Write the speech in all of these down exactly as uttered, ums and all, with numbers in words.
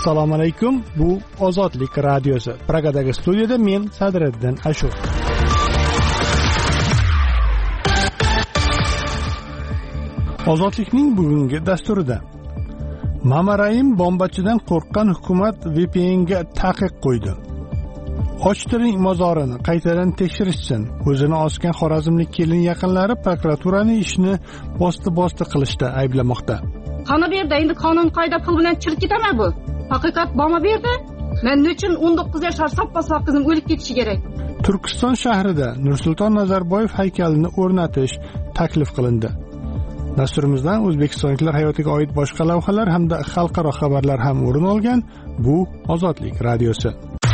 Assalomu alaykum. Bu Ozodlik radiosi. Pragadagi studiyada men Sadriddin Ashur. Ozodlikning bugungi dasturida Mamaraim bombachidan qo'rqqan hukumat V P N ga taqiq qo'ydi. Ochtiring mozorini qaytadan tekshirishsin. O'zini osgan xorazmlik kelin yaqinlari prokuraturani ishni bosti-bosti qilishda ayblamoqda. Qani berdi, endi qonun qoida pul bilan chirib ketami bu? Haqiqat bomba berdi. Men uchun o'n to'qqiz yoshar soppa-sop qizim o'lib ketishi kerak. Turkiston shahrida Nursulton Nazarboyev haykalini o'rnatish taklif qilindi. Dasturimizdan o'zbekistonliklar hayotiga oid boshqa lavhalar hamda xalqaro xabarlar ham o'rin olgan. Bu Ozodlik radiosi.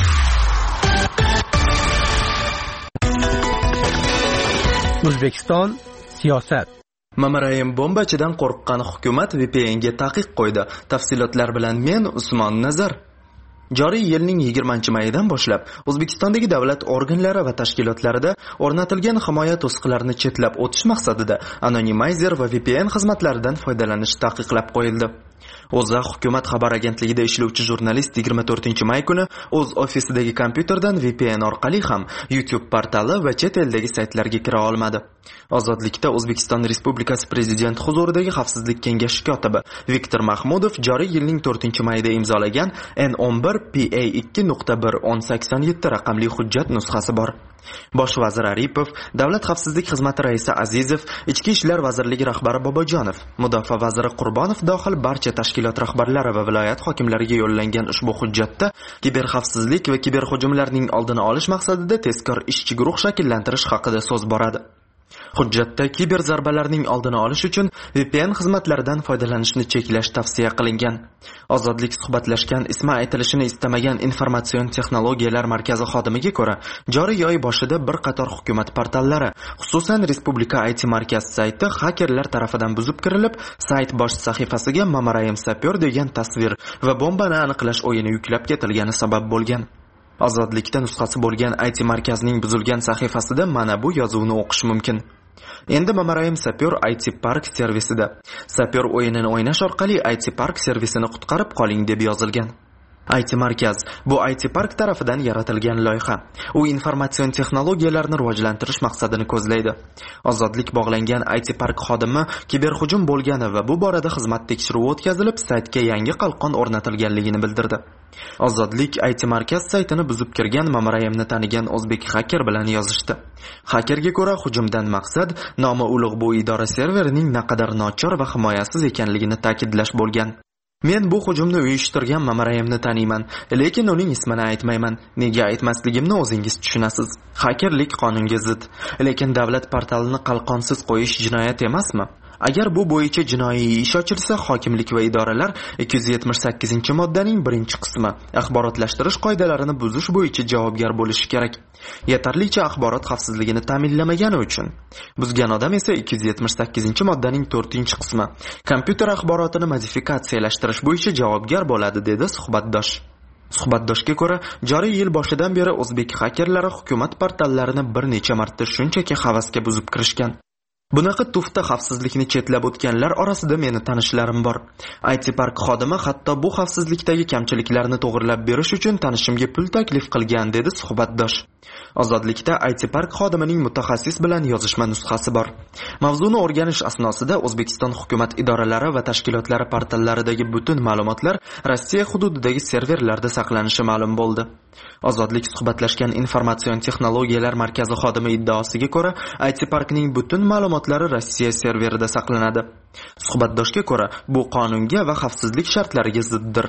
O'zbekiston siyosat. Mamaraim bombachidan qo'rqqan hukumat V P N ga taqiq qo'ydi. Tafsilotlar bilan men Usmon Nazar. Joriy yilning yigirmanchi mayidan boshlab O'zbekistondagi davlat organlari va tashkilotlarida o'rnatilgan himoya to'siqlarini chetlab o'tish maqsadida anonymizer va V P N xizmatlaridan foydalanish taqiqlab qo'yildi. O'za hukumat xabar agentligida ishlovchi jurnalist yigirma to'rtinchi may kuni o'z ofisidagi kompyuterdan V P N orqali ham YouTube portali va chet eldagi saytlarga kira olmadi. Ozodlikda O'zbekiston Respublikasi Prezident huzuridagi Xavfsizlik kengashi kotibi Viktor Mahmudov joriy yilning to'rtinchi mayida imzolagan N o'n bir P A ikki nuqta bir o'n sakson yetti raqamli hujjat nusxasi bor. Bosh vazir Aripov, Davlat xavfsizlik xizmati raisi Azizov, Ichki ishlar vazirligi rahbari Bobojonov, Mudofaa vaziri Qurbonov dohil barcha tashkilot rahbarlari va viloyat hokimlariga yo'llangan ushbu hujjatda kiberxavfsizlik va kiberhujumlarning oldini olish maqsadida tezkor ishchi guruh shakllantirish haqida so'z boradi. Hujjatda kiber zarbalarning oldini olish uchun V P N xizmatlaridan foydalanishni cheklash tavsiya qilingan. Ozodlik suhbatlashgan ismi aytilishini istamagan Informatsion texnologiyalar markazi xodimiga ko'ra, joriy oy boshida bir qator hukumat portallari, xususan Respublika I T markaz sayti xakerlar tarafidan buzib kirilib, sayt bosh sahifasiga Mamaraim sapyor degan tasvir va bombani aniqlash o'yini yuklab ketilgani sabab bo'lgan. Ozodlikda nusxasi bo'lgan I T markazning buzilgan sahifasida mana bu yozuvni o'qish mumkin. Endi Mamaraim sapyor I T Park servisida. Sapyor o'yinini o'ynash orqali I T Park servisini qutqarib qoling deb yozilgan. I T markaz bu I T Park tarafidan yaratilgan loyiha. U informatsion texnologiyalarni rivojlantirish maqsadini ko'zlaydi. Ozodlik bog'langan I T Park xodimi kiberhujum bo'lgani va bu borada xizmat tekshiruvi o'tkazilib, saytga yangi qalqon o'rnatilganligini bildirdi. Ozodlik I T markaz saytini buzib kirgan Mamaraimni tanigan o'zbek haker bilan yozishdi. Hakerga ko'ra hujumdan maqsad nomi ulug' bu idora serverining naqadar nochor va himoyasiz ekanligini ta'kidlash bo'lgan. Men bu hujumni uyushtirgan Mamaraimni taniyman, lekin uning ismini aytmayman. Nega aytmasligimni o'zingiz tushunasiz. Hakerlik qonunga zid, lekin davlat portalini qalqonsiz qo'yish jinoyat emasmi? Agar bu bo'yicha jinoiy ish ochilsa, hokimlik va idoralar ikki yuz yetmish sakkizinchi moddaning birinchi qismi axborotlashtirish qoidalarini buzish bo'yicha javobgar bo'lishi kerak. Yetarlicha axborot xavfsizligini ta'minlamagani uchun. Buzgan odam esa ikki yuz yetmish sakkizinchi moddaning to'rtinchi qismi kompyuter axborotini modifikatsiyalashtirish bo'yicha javobgar bo'ladi, dedi suhbatdosh. Suhbatdoshga ko'ra, joriy yil boshidan beri o'zbek hakerlari hukumat portallarini bir necha marta shunchaki havasga buzib kirishgan. Bunaqa tufta xavfsizlikni chetlab o'tganlar orasida meni tanishlarim bor. I T Park xodimi hatto bu xavfsizlikdagi kamchiliklarni to'g'rilab berish uchun tanishimga pul taklif qilgan, dedi suhbatdosh. Ozodlikda I T Park xodimining mutaxassis bilan yozishma nusxasi bor. Mavzuni o'rganish asnosida O'zbekiston hukumat idoralari va tashkilotlari portallaridagi butun ma'lumotlar Rossiya hududidagi serverlarda saqlanishi ma'lum bo'ldi. Ozodlik suhbatlashgan Informatsion texnologiyalar markazi xodimi iddaosiga ko'ra, I T Parkning butun ma'lumotlari Rossiya serverida saqlanadi. Suhbatdoshga ko'ra, bu qonunga va xavfsizlik shartlariga ziddir.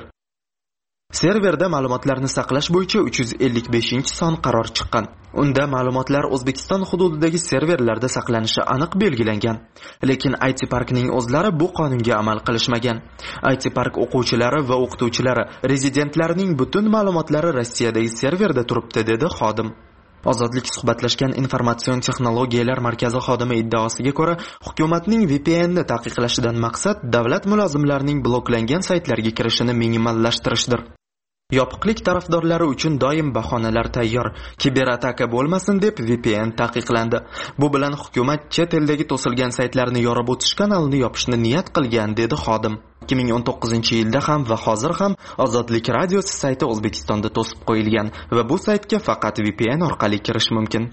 Serverda ma'lumotlarni saqlash bo'yicha uch yuz ellik beshinchi son qaror chiqqan. Unda ma'lumotlar O'zbekiston hududidagi serverlarda saqlanishi aniq belgilangan. Lekin I T Parkning o'zlari bu qonunga amal qilishmagan. I T Park o'quvchilari va o'qituvchilari, rezidentlarining butun ma'lumotlari Rossiyadagi serverda turibdi, dedi xodim. Ozodlik suhbatlashgan Informatsion texnologiyalar markazi xodimi iddaosiga ko'ra, hukumatning V P N ni taqiqlashidan maqsad davlat mulozimlarining bloklangan saytlarga kirishini minimallashtirishdir. Yopiqlik tarafdorlari uchun doim bahonalar tayyor. Kiberataka bo'lmasin deb V P N taqiqlandi. Bu bilan hukumat chet eldagi to'silgan saytlarni yorib o'tish kanalini yopishni niyat qilgan, dedi xodim. ikki ming o'n to'qqizinchi yilda ham va hozir ham Ozodlik radiosi sayti O'zbekistonda to'sib qo'yilgan va bu saytga faqat V P N orqali kirish mumkin.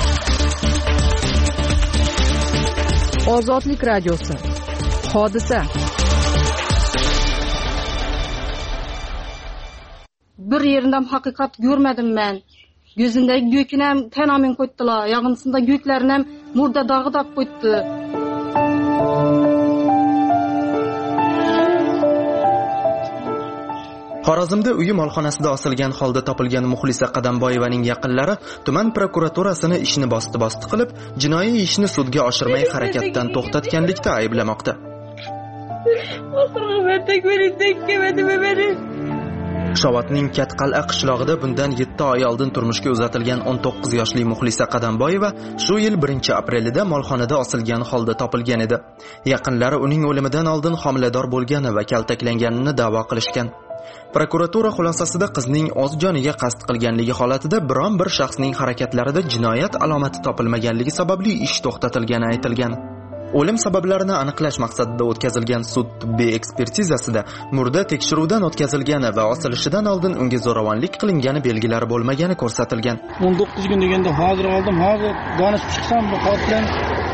Ozodlik radiosi. Hodisa. Bir yerinden hakikat görmedim ben. Gözünde gökünem tenamin koydular. Yağınsında göklerinem murda dağı da koydu. Xorazmda uyi molxonasida osilgan holda topilgan Muxlisa Qadamboyevaning yaqinlari tuman prokuraturasini ishni bosti-bosti qilib, jinoiy ishni sudga oshirmay harakatdan to'xtatganlikda ayblamoqda. Shovotning Katqal'a qishlog'ida bundan yetti oy oldin turmushga uzatilgan o'n to'qqiz yoshli Muxlisa Qadamboyeva shu yil birinchi aprelida molxonada osilgan holda topilgan edi. Yaqinlari uning o'limidan oldin homilador bo'lgani va kaltaklanganini da'vo qilishgan. Prokuratura xulosasida qizning o'z joniga qasd qilganligi holatida biron bir shaxsning harakatlarida jinoyat alomati topilmaganligi sababli ish to'xtatilgani aytilgan. O'lim sabablarini aniqlash maqsadida o'tkazilgan sud tibbiy ekspertizasida murda tekshiruvdan o'tkazilgani va osilishidan oldin unga zo'ravonlik qilingani belgilari bo'lmagani ko'rsatilgan. o'n to'qqiz kun deganda hozir oldim, hozir donishib chiqsam bu xotin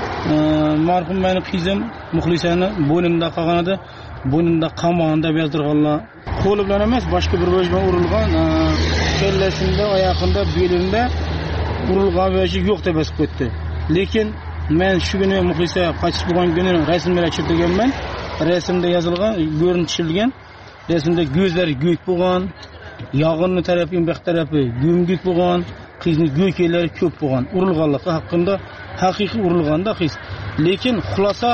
marhum meni qizim Muxlisani bo'ynida qolgan edi. Bo'ynida qamonda bezdirganlar. Qo'li bilan emas, boshqa bir bo'sh bilan urilgan, kellasida, oyoqida, belida urilgan bo'shi yo'q deb bosib ketdi. Lekin men shu kuni Muxlisa qochish bo'lgan kuni rasmga tushirganman. Rasmda yozilgan, ko'rinishilgan. Rasmda ko'zlari go'k bo'lgan, yog'inni tarafi, bu tarafi gumguk bo'lgan, qizning go'ykelari ko'p bo'lgan. Urilganligi haqida haqiqiy urilganda qiz. Lekin xulosa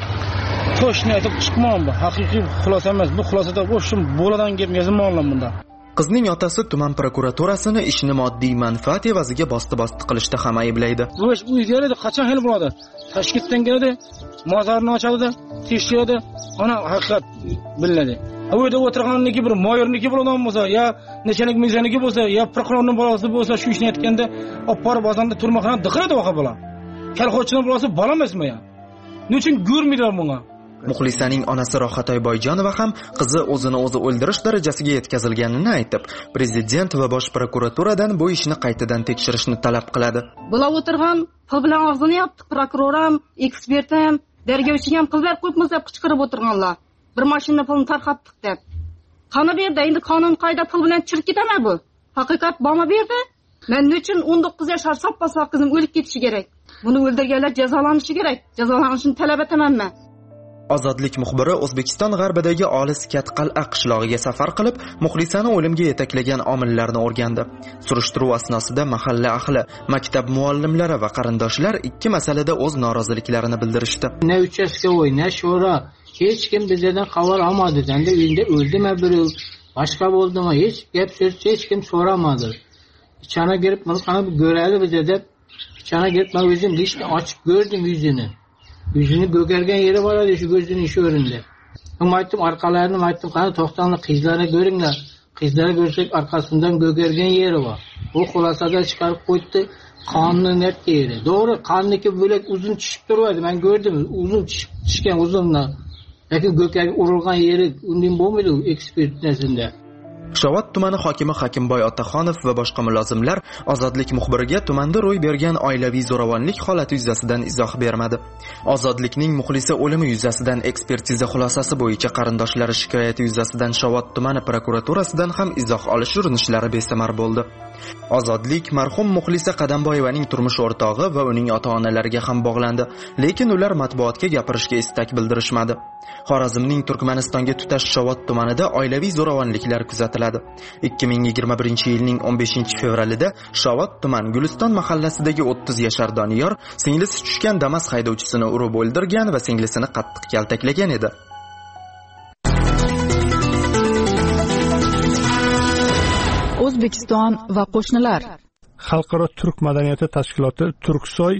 to'shni aytib chiqmam bu. Haqiqiy xulosa emas. Bu xulosada o'shim bo'ladan gap yozilmagan bunda. Qizning otasi tuman prokuraturasini ishni moddiy manfaat evaziga bosti-bosti qilishda ham ayblaydi. Bu ish uyga qachon hal bo'ladi? Toshkentdan keladi, mozorni ochadi, tekshiradi, ana haqiqat bilinadi. U yerda o'tirganniki bir mayorniki bo'lgan bo'lsa, yo nechalik mezoniki bo'lsa, yo prokurorning bolasi bo'lsa, shu ishni aytganda olib borib bozorda turmoqdan diqrat voqa bo'la. Kalxochining bolasi bola emasmi ya? Nechun ko'rmaydilar bunga? Muxlisaning onasi Rohatoy Boyjonova ham qizi o'zini o'zi o'ldirish darajasiga yetkazilganini aytib, prezident va bosh prokuraturadan bu ishni qaytadan tekshirishni talab qiladi. Bular o'tirgan, pul bilan og'zini yopdi, prokuror ham, ekspert ham, dargovchi ham qizlar ko'pmiz deb qichqirib o'tirganlar. Bir mashina pulni tarqatdik deb. Qani berdi, endi qonun qoida pul bilan chirib ketami bu? Haqiqat bormi berdi? Men uchun o'n to'qqiz yashar soppa qizim o'lib ketishi kerak. Buni o'ldirganlar jazolanishi kerak. Jazolanishini talab etaman men. Ozodlik muxbiri O'zbekiston g'arbidagi olis Katqal'a qishlog'iga safar qilib, Muxlisani o'limga yetaklagan omillarni o'rgandi. Surishtiruv asnosida mahalla ahli, maktab muallimlari va qarindoshlar ikki masalada o'z noroziliklarini bildirishdi. Ne uchastkavoy, ne shura, hech kim bizdan xabar olmadi. Endi uyda o'ldimi biri, boshqa bo'ldimi, hech gap so'z hech kim so'ramadi. İçana girib, "Mana qani ko'radi biz" deb, ichana girib, men o'zim ishni ochib ko'rdim yuzini. Yüzünü gögergen yeri var hadi şu gözünün işi öründe. Ama ayttim arkalarını ayttim qani to'xtanli qizlarni ko'ringlar. Qizlarni ko'rsak arkasından gögergen yeri var. O xulasada chiqarib qo'ydi. Qonni net yeri. Doğru qonniki bo'lak uzun tushib turadi. Men ko'rdim. Uzun tushgan uzunlar. Lekin gökerga urilgan yeri undan bo'lmaydi ekspertizasida. Shovot tumani hokimi Hakimboy Otaxonov va boshqa mulozimlar Ozodlik muxbiriga tumanda ro'y bergan oilaviy zo'ravonlik holati yuzasidan izoh bermadi. Ozodlikning Muxlisa o'limi yuzasidan ekspertiza xulosasi bo'yicha qarindoshlari shikoyati yuzasidan Shovot tumani prokuraturasidan ham izoh olish urinishlari besamar bo'ldi. Ozodlik marhum Muxlisa Qadamboyevaning turmush o'rtog'i va uning ota-onalariga ham bog'landi, lekin ular matbuotga gapirishga istak bildirishmadi. Xorazmning Turkmanistonga tutash Shovot tumanida oilaviy zo'ravonliklar kuzatiladi. ikki ming yigirma birinchi yilning o'n beshinchi fevralida Shovot tuman Guliston mahallasidagi o'ttiz yashar Doniyor singlisi tushgan Damas haydovchisini urib o'ldirgan va singlisini qattiq kaltaklagan edi. O'zbekiston va qo'shnilar. Xalqaro turk madaniyati tashkiloti Turksoy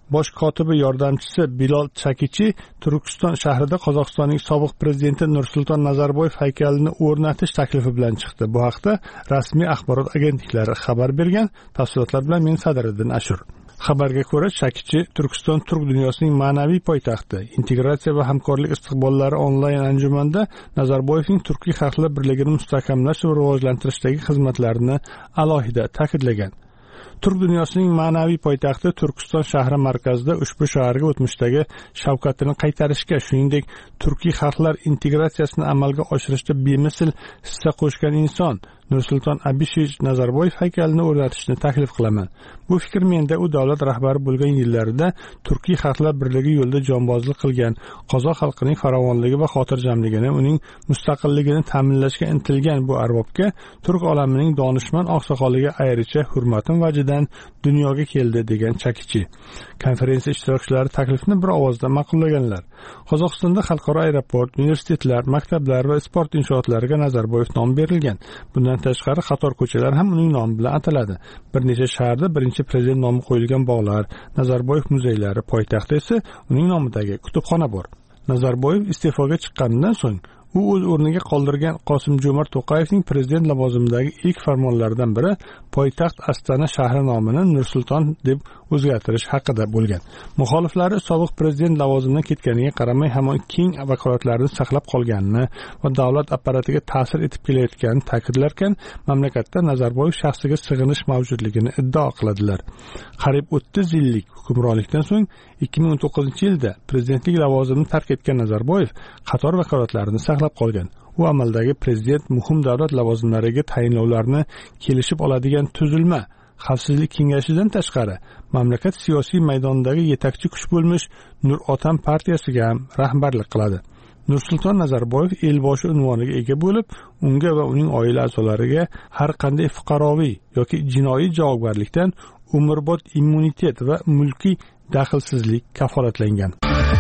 bosh kotibi yordamchisi Bilol Chakichi Turkiston shahrida Qozog'istonning sobiq prezidenti Nursulton Nazarboyev haykalini o'rnatish taklifi bilan chiqdi. Bu haqda rasmiy axborot agentliklari xabar bergan. Tafsilotlar bilan men Sadriddin Ashur. Xabarga ko'ra, Chakichi Turkiston turk dunyosining ma'naviy poytaxti, integratsiya va hamkorlik istiqbollari onlayn anjumanda Nazarboyevning turkiy xalqlar birligini mustahkamlash va rivojlantirishdagi xizmatlarini alohida ta'kidlagan. Turk dunyosining ma'naviy poytaxti Turkiston shahri markazida ushbu shaharga o'tmishdagi shavkatini qaytarishga, shuningdek, turkiy xalqlar integratsiyasini amalga oshirishda bemisl hissa qo'shgan inson Nursulton Abishevich Nazarboyev haykalini o'rnatishni taklif qilaman. Bu fikr menda u davlat rahbari bo'lgan yillarida turkiy xalqlar birligi yo'lida jonbozlik qilgan, qozoq xalqining farovonligi va xotirjamligini, uning mustaqilligini ta'minlashga intilgan bu arbobga turk olamining donishmand oqsoqoliga ayricha hurmatim vajidan dunyoga keldi, degan Chakichi. Konferensiya ishtirokchilari taklifni bir ovozda ma'qullaganlar. Qozog'istonda xalqaro aeroport, universitetlar, maktablar va sport inshootlariga Nazarboyev nom berilgan. Bundan tashqari qator ko'chalar ham uning nomi bilan ataladi. Bir necha shaharda birinchi prezident nomi qo'yilgan bog'lar, Nazarboyev muzeylari, poytaxtda esa uning nomidagi kutubxona bor. Nazarboyev iste'foga chiqqanidan so'ng u o'z o'rniga qoldirgan Qosim-Jo'mart To'qayevning prezident lavozimidagi ilk farmonlaridan biri poytaxt Astana shahri nomini Nursulton deb o'zgartirish haqida bo'lgan. Muxoliflari sobiq prezident lavozimidan ketganiga qaramay hamon keng vakolatlarini saqlab qolganini va davlat apparatiga ta'sir etib kelayotganini ta'kidlarkan, mamlakatda Nazarboyev shaxsiga sig'inish mavjudligini iddao qiladilar. Qariyb o'ttiz yillik hukmronlikdan so'ng ikki ming o'n to'qqizinchi yilda prezidentlik lavozimini tark etgan Nazarboyev qator vakolatlarini saqlab qolgan. U amaldagi prezident muhim davlat lavozimlariga tayinlovlarni kelishib oladigan tuzilma Xavfsizlik kengashidan tashqari mamlakat siyosiy maydonidagi yetakchi kuch bo'lmish Nur Otan partiyasiga ham rahbarlik qiladi. Nursulton Nazarboyev elboshi unvoniga ega bo'lib, unga va uning oila a'zolariga har qanday fuqaroviy yoki jinoiy javobgarlikdan umrbod immunitet va mulkiy daxlsizlik kafolatlangan.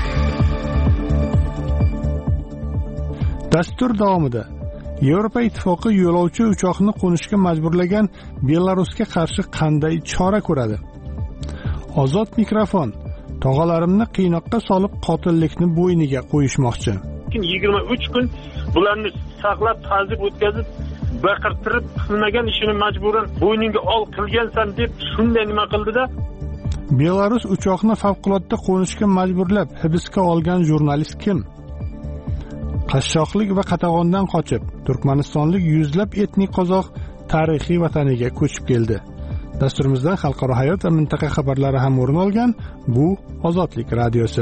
Dastur davomida Yevropa Ittifoqi yo'lovchi uchoqni qo'nishga majburlagan Belarusga qarshi qanday chora ko'radi? Ozod mikrofon. Tog'alarimni qiynoqqa solib qotillikni bo'yniga qo'yishmoqchi. yigirma uch kun bularni saqlab ta'zib o'tkazib, baqirtirib qilmagan ishini majburan bo'yninga ol qilgansan deb shunday nima qildi-da? Belarus uchoqni favqulodda qo'nishga majburlab hibsga olgan jurnalist kim? Qashshoqlik va qatag'ondan qochib, turkmanistonlik yuzlab etnik qozoq tarixiy vataniga ko'chib keldi. Dasturimizda xalqaro hayot va mintaqa xabarlari ham o'rin olgan. Bu Ozodlik radiosi.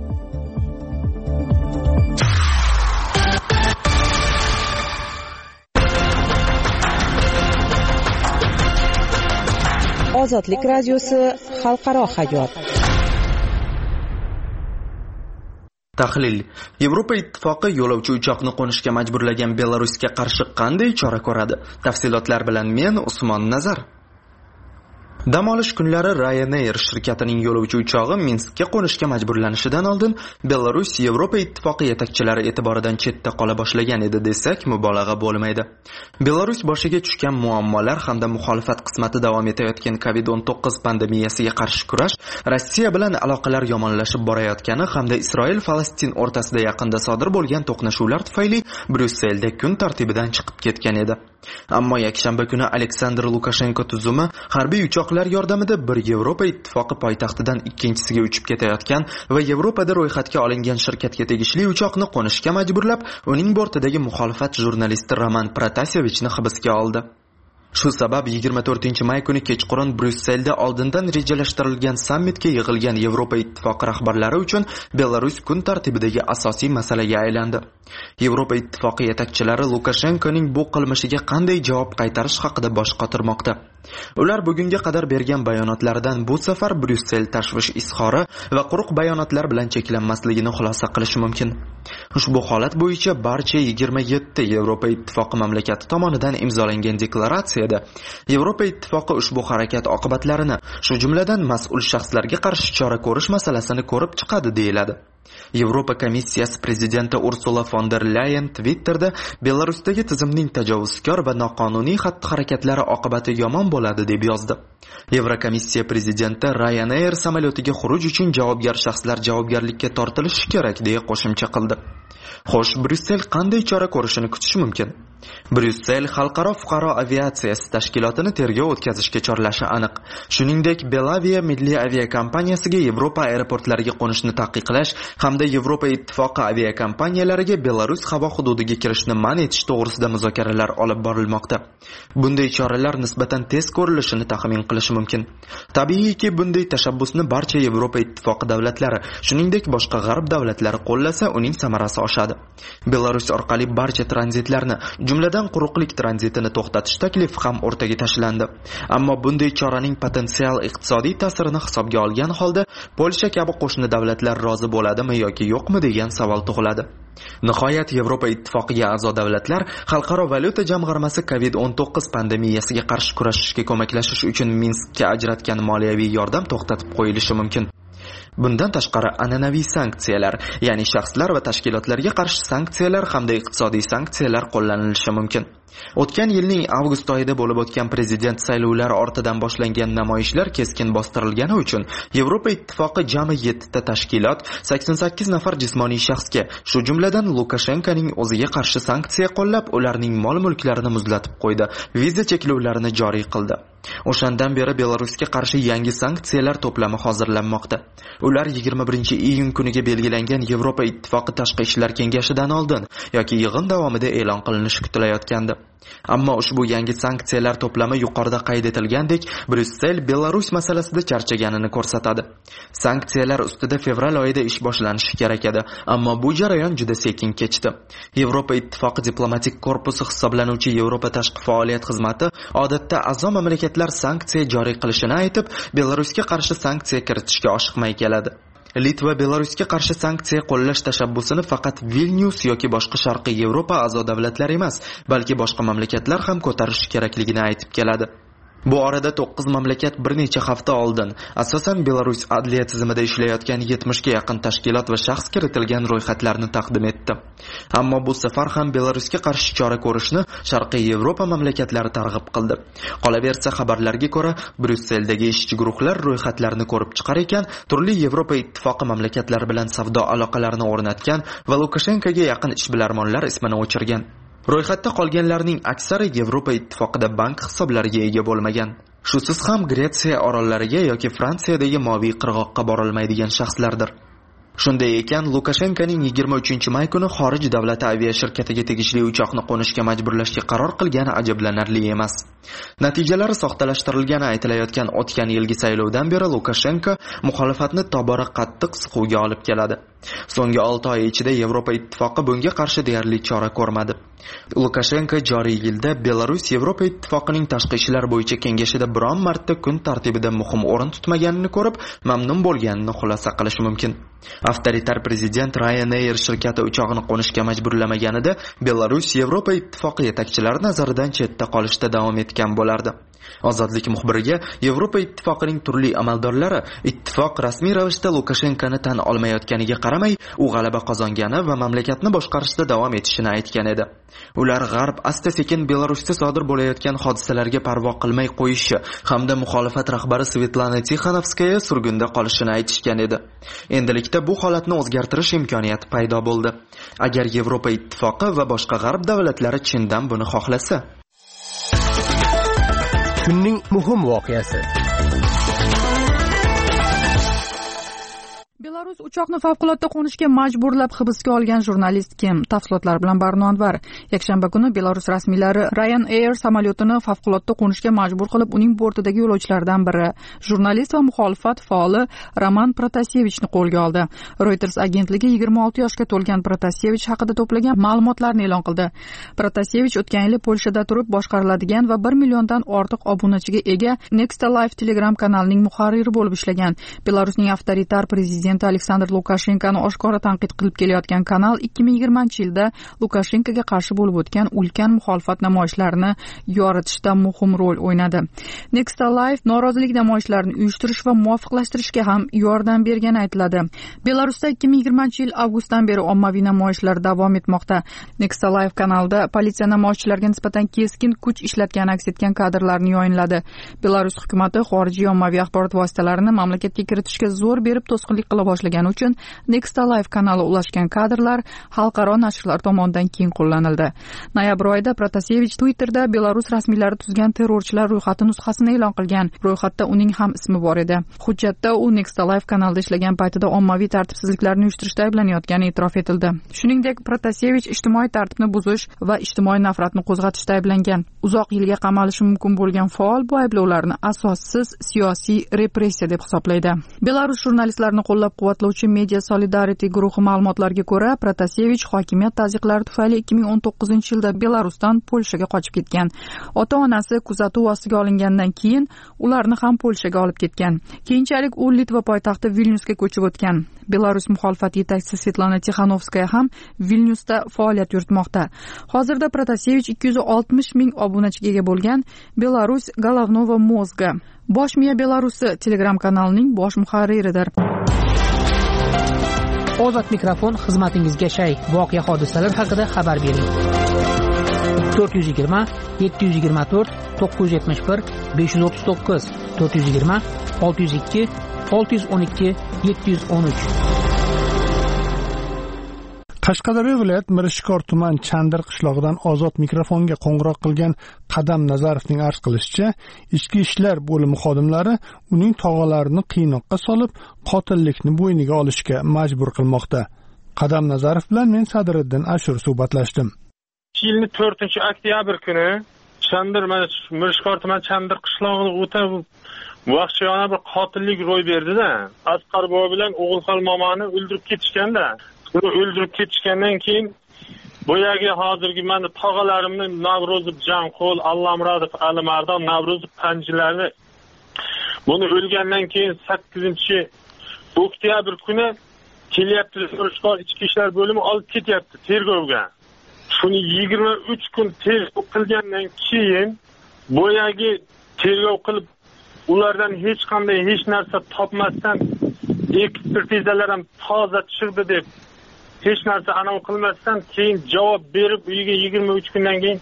Ozodlik radiosi xalqaro hayot. Tahlil. Yevropa Ittifoqi yo'lovchi uchoqni qo'nishga majburlagan Belarusga qarshi qanday chora ko'radi? Tafsilotlar bilan men Usmon Nazar. Dam olish kunlari Ryanair shirkatining yo'lovchi uchog'i Minskka qo'nishga majburlanishidan oldin Belarus Yevropa Ittifoqi yetakchilari e'tiboridan chetda qola boshlagan edi desak mubolag'a bo'lmaydi. Belarus boshiga tushgan muammolar hamda muxolifat qismati davom etayotgan kovid o'n to'qqiz pandemiyasiga qarshi kurash, Rossiya bilan aloqalar yomonlashib borayotgani hamda Isroil-Falastin o'rtasida yaqinda sodir bo'lgan to'qnashuvlar tufayli Bryusselda kun tartibidan chiqib ketgan edi. Ammo yakshanba kuni Aleksandr Lukashenko tuzumi harbiy uchoqlar yordamida bir Yevropa Ittifoqi poytaxtidan ikkinchisiga uchib ketayotgan va Yevropada ro'yxatga olingan shirkatga tegishli uchoqni qo'nishga majburlab, uning bortidagi muxolifat jurnalisti Roman Protasevichni hibsga oldi. Shu sabab yigirma to'rtinchi may kuni kechqurun Bryusselda oldindan rejalashtirilgan sammitga yig'ilgan Yevropa Ittifoqi rahbarlari uchun Belarus kun tartibidagi asosiy masalaga aylandi. Yevropa Ittifoqi yetakchilari Lukashenkoning bu qilmishiga qanday javob qaytarish haqida bosh qotirmoqda. Ular bugunga qadar bergan bayonotlaridan bu safar Bryussel tashvish izhori va quruq bayonotlar bilan cheklanmasligini xulosa qilish mumkin. Ushbu holat bo'yicha barcha yigirma yetti Yevropa Ittifoqi mamlakati tomonidan imzolangan deklaratsiyada Yevropa Ittifoqi ushbu harakat oqibatlarini, shu jumladan mas'ul shaxslarga qarshi chora ko'rish masalasini ko'rib chiqadi deyiladi. Yevropa komissiyasi prezidenti Ursula von der Leyen Twitterda Belarusdagi tizimning tajovuzkor va noqonuniy xatti-harakatlari oqibati yomon bo'ladi deb yozdi. Yevrokomissiya prezidenti Ryanair samolyotiga xuruj uchun javobgar shaxslar javobgarlikka tortilishi kerak deya qo'shimcha qildi. Xo'sh, Bryussel qanday chora ko'rishini kutish mumkin? Bryussel xalqaro fuqaro aviatsiyasi tashkilotini tergov o'tkazishga chorlashi aniq. Shuningdek, Belavia milliy aviakompaniyasiga Yevropa aeroportlariga qo'nishni taqiqlash hamda Yevropa ittifoqi aviakompaniyalariga Belarus havo hududiga kirishni man etish to'g'risida muzokaralar olib borilmoqda. Bunday choralar nisbatan tez ko'rilishini taxmin qilish mumkin. Tabiiyki, bunday tashabbusni barcha Yevropa ittifoqi davlatlari, shuningdek boshqa g'arb davlatlari qo'llasa, uning samarasi oshadi. Belarus orqali barcha tranzitlarni, jumladan quruqlik tranzitini to'xtatish taklifi ham o'rtaga tashlandi. Ammo bunday choraning potensial iqtisodiy ta'sirini hisobga olgan holda Polsha kabi qo'shni davlatlar rozi bo'ladimi yoki yo'qmi degan savol tug'iladi. Nihoyat Yevropa ittifoqiga a'zo davlatlar Xalqaro valyuta jamg'armasi covid o'n to'qqiz pandemiyasiga qarshi kurashishga ko'maklashish uchun Minskka ajratgan moliyaviy yordam to'xtatib qo'yilishi mumkin. Bundan tashqari an'anaviy sanksiyalar, ya'ni shaxslar va tashkilotlarga qarshi sanksiyalar hamda iqtisodiy sanksiyalar qo'llanilishi mumkin. O'tgan yilning avgust oyida bo'lib o'tgan prezident saylovlari ortidan boshlangan namoyishlar keskin bostirilgani uchun Yevropa ittifoqi jami yetti ta tashkilot, sakson sakkiz nafar jismoniy shaxsga, shu jumladan Lukashenkoning o'ziga qarshi sanksiya qo'llab, ularning mol-mulklarini muzlatib qo'ydi, viza cheklovlarini joriy qildi. O'shandan beri Belarusga qarshi yangi sanksiyalar to'plami hozirlanmoqda. Ular yigirma birinchi iyun kuniga belgilangan Yevropa ittifoqi tashqi ishlar kengashidan oldin yoki yig'in davomida e'lon qilinishi kutilayotgandi. Ammo ushbu yangi sanksiyalar to'plami yuqorida qayd etilgandek Bryussel Belarus masalasida charchaganini ko'rsatadi. Sanksiyalar ustida fevral oyida ish boshlanishi kerak edi, ammo bu jarayon juda sekin kechdi. Yevropa ittifoqi diplomatik korpusi hisoblanuvchi Yevropa tashqi faoliyat xizmati odatda a'zo mamlakatlar sanksiya joriy qilishini aytib, Belarusga qarshi sanksiya kiritishga oshiqmay keladi. Litva Belarusga qarshi sanksiya qo'llash tashabbusini faqat Vilnius yoki boshqa Sharqiy Yevropa a'zo davlatlar emas, balki boshqa mamlakatlar ham ko'tarishi kerakligini aytib keladi. Bu orada to'qqiz mamlakat bir necha hafta oldin asosan Belarus adliya tizimida ishlayotgan yetmish ga yaqin tashkilot va shaxs kiritilgan ro'yxatlarni taqdim etdi. Ammo bu safar ham Belarusga qarshi chora ko'rishni Sharqiy Yevropa mamlakatlari targ'ib qildi. Qolaversa, xabarlarga ko'ra, Bryusseldagi ishchi guruhlar ro'yxatlarni ko'rib chiqar ekan, turli Yevropa ittifoqi mamlakatlari bilan savdo aloqalarini o'rnatgan va Lukashenkoga yaqin ishbilarmonlar ismini o'chirgan. Ro'yxatda qolganlarning aksari Yevropa ittifoqida bank hisoblariga ega bo'lmagan. Shusiz ham Gretsiya orollariga yoki Fransiyadagi Moviy qirg'oqqa borilmaydigan shaxslardir. Shunday ekan, Lukashenkoning yigirma uchinchi may kuni xorij davlati aviashirkatiga tegishli uchoqni qo'nishga majburlashga qaror qilgani ajablanarli emas. Natijalari soxtalashtirilgani aytilayotgan o'tgan yilgi saylovdan beri Lukashenko muxolifatni tobora qattiq siquvga olib keladi. So'nggi olti oy ichida Yevropa ittifoqi bunga qarshi deyarli chora ko'rmadi. Lukashenko joriy yilda Belarus Yevropa ittifoqining tashqi ishlar bo'yicha kengashida biron marta kun tartibida muhim o'rin tutmaganini ko'rib, mamnun bo'lganini xulosa qilish mumkin. Avtoritar prezident Ryanair shirkati uchog'ini qo'nishga majburlamaganida Belarus Yevropa ittifoqi yetakchilari nazaridan chetda qolishda davom etgan bo'lardi. Ozodlik muxbiriga Yevropa ittifoqining turli amaldorlari ittifoq rasmiy ravishda Lukashenkoni tan olmayotganiga qaramay, u g'alaba qozongani va mamlakatni boshqarishda davom etishini aytgan edi. Ular g'arb asta-sekin Belarusda sodir bo'layotgan hodisalarga parvo qilmay qo'yishi hamda muxolifat rahbari Svetlana Tixanovskaya surgunda qolishini aytishgan edi. Endilikda bu holatni o'zgartirish imkoniyati paydo bo'ldi. Agar Yevropa ittifoqi va boshqa g'arb davlatlari chindan buni xohlasa. Kunning muhim voqeasi. Belarus uchoqni favqulodda qo'nishga majburlab hibsga olgan jurnalist kim? Tafsilotlar bilan Barno Anvar. Yakshanba kuni Belarus rasmiylari Ryanair samolyotini favqulodda qo'nishga majbur qilib, uning bortidagi yo'lovchilardan biri, jurnalist va muxolifat faoli Roman Protasevichni qo'lga oldi. Reuters agentligi yigirma olti yoshga to'lgan Protasevich haqida to'plagan ma'lumotlarni e'lon qildi. Protasevich o'tgan yili Polshada turib boshqariladigan va bir milliondan ortiq obunachiga ega Nexta Live Telegram kanalining muharriri bo'lib ishlagan. Belarusning avtoritar prezidenti prezidenti Aleksandr Lukashenkoni oshkora tanqid qilib kelayotgan kanal ikki ming yigirmanchi yilda Lukashenkoga qarshi bo'lib o'tgan ulkan muxolifat namoyishlarini yoritishda muhim rol o'ynadi. Nexta Live norozilik namoyishlarini uyushtirish va muvofiqlashtirishga ham yordam bergani aytiladi. Belarusda ikki ming yigirmanchi yil avgustdan beri ommaviy namoyishlar davom etmoqda. Nexta Live kanalida politsiya namoyishchilarga nisbatan keskin kuch ishlatgani aks etgan kadrlarni yoyinladi. Belarus hukumati xorijiy ommaviy axborot vositalarini mamlakatga kiritishga zo'r berib to'sqinlik qila boshlagani uchun Nexta Live kanali ulashgan kadrlar xalqaro nashrlar tomonidan keng qo'llanildi. Noyabr oyida Protasevich Twitterda Belarus rasmiylari tuzgan terrorchilar ro'yxati nusxasini e'lon qilgan. Ro'yxatda uning ham ismi bor edi. Hujjatda u Nexta Live kanalida ishlagan paytida ommaviy tartibsizliklarni uyushtirishda ayblanayotgani e'tirof etildi. Shuningdek, Protasevich ijtimoiy tartibni buzish va ijtimoiy nafratni qo'zg'atishda ayblangan. Uzoq yilga qamalishi mumkin bo'lgan faol bu ayblovlarni asossiz siyosiy repressiya deb hisoblaydi. Belarus jurnalistlarini qo'llab-quvvatlovchi Media Solidarity guruhi ma'lumotlariga ko'ra, Protasevich hokimiyat tazyiqlari tufayli ikki ming o'n to'qqizinchi yilda Belarusdan Polshaga qochib ketgan. Ota-onasi kuzatuv ostiga olingandan keyin ularni ham Polshaga olib ketgan. Keyinchalik u Litva poytaxti Vilnyusga ko'chib o'tgan. Belarus muxolifat yetakchisi Svetlana Tixanovskaya ham Vilnyusda faoliyat yuritmoqda. Hozirda Protasevich ikki yuz oltmish ming obunachiga ega bo'lgan Belarus Головного mozga Bosh miya Belarusi Telegram kanalining bosh muharriridir. Ozod mikrofon xizmatingizga shay. Voqea hodisalar haqida xabar bering. to'rt yuz yigirma yetti yuz yigirma to'rt to'qqiz yuz yetmish bir besh yuz o'ttiz to'qqiz to'rt yuz yigirma olti yuz ikki olti yuz o'n ikki yetti yuz o'n uch. Qashqadaryo viloyat Mirishkor tuman Chandir qishlog'idan Ozod mikrofonga qo'ng'iroq qilgan Qadam Nazarovning arz qilishicha, ichki ishlar bo'limi xodimlari uning tog'alarini qiynoqqa solib, qotillikni bo'yniga olishga majbur qilmoqda. Qadam Nazarov bilan men Sadriddin Ashur suhbatlashdim. Yilning to'rtinchi oktyabr kuni Chandir mana Mirishkor tuman Chandir qishlog'ida o'ta vahshiyona bir qotillik ro'y berdi-da. Asqar bobo bilan O'g'ilxon momoni o'ldirib ketishganda, uni o'ldirib ketishgandan keyin boyagi hozirgi mana tog'alarimni Navrozov Janqul, Allamradov, Alimardon, Navrozov Panjilari buni o'lgandan keyin sakkizinchi oktyabr kuni kelyapti Mirishkor ichki ishlar bo'limi olib ketyapti tergovga. Shuni yigirma uch kun tergov qilgandan keyin boyagi tergov qilib ulardan hech qanday hech narsa topmasdan ekspertizalar ham toza chiqdi deb hech narsa anav qilmasdan keyin javob berib uyiga yigirma uch kundan keyin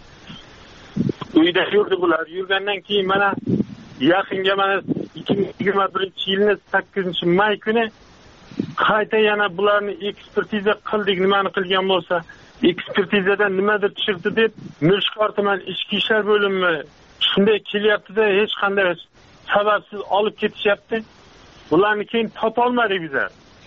uyda yurdi bular. Yurgandan keyin mana yaqinga mana ikki ming yigirma birinchi yilning sakkizinchi may kuni qayta yana bularni ekspertiza qildik, nimani qilgan bo'lsa ekspertizadan nimadir chiqdi deb Mirishkor tuman ichki ishlar bo'limi shunday kelyapti-da, hech qanday sababsiz olib ketishyapti. Ularni keyin topolmadik bizlar.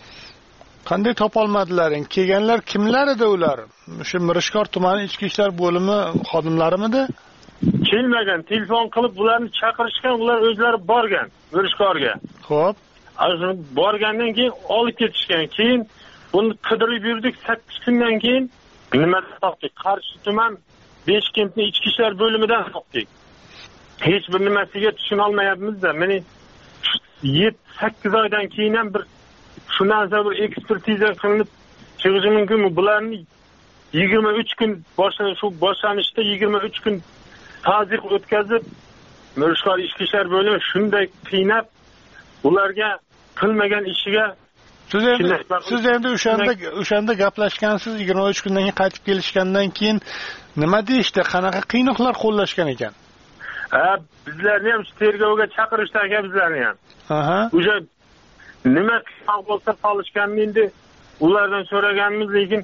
Qanday topolmadilaring? Kelganlar kimlar edi ular? O'sha Mirishkor tumani ichki ishlar bo'limi xodimlarimidi? Kelmagan, telefon qilib ularni chaqirishgan, ular o'zlari borgan Mirishkorga. Xo'p. Azim borgandan keyin olib ketishgan. Keyin buni qidirib yurdik, sakkiz kundan keyin nima topdik? Qarshi tuman Beshkentning ichki ishlar bo'limidan topdik. Hech bir nimasiga tushuna olmayapmiz-da. Meni yetti sakkiz oydan keyin ham bir shundan so'ng bir ekspertiza qilinib chiqishi mumkinmi? Bularni yigirma uch kun boshlanish shu boshlanishda yigirma uch kun ta'ziq o'tkazib Mirishkor ichki ishlar bo'limi shunday qiynab ularga qilmagan ishiga siz endi siz endi o'shanda o'shanda gaplashgansiz yigirma uch kundan keyin qaytib kelishgandan keyin nima deyishdi? Qanaqa qiynoqlar qo'llashgan ekan? Ha, bizlarni ham tergovga chaqirishdi aka, bizlarni ham. Aha. O'sha nima qiynoq bo'lsa solishganini endi ulardan so'raganmiz, lekin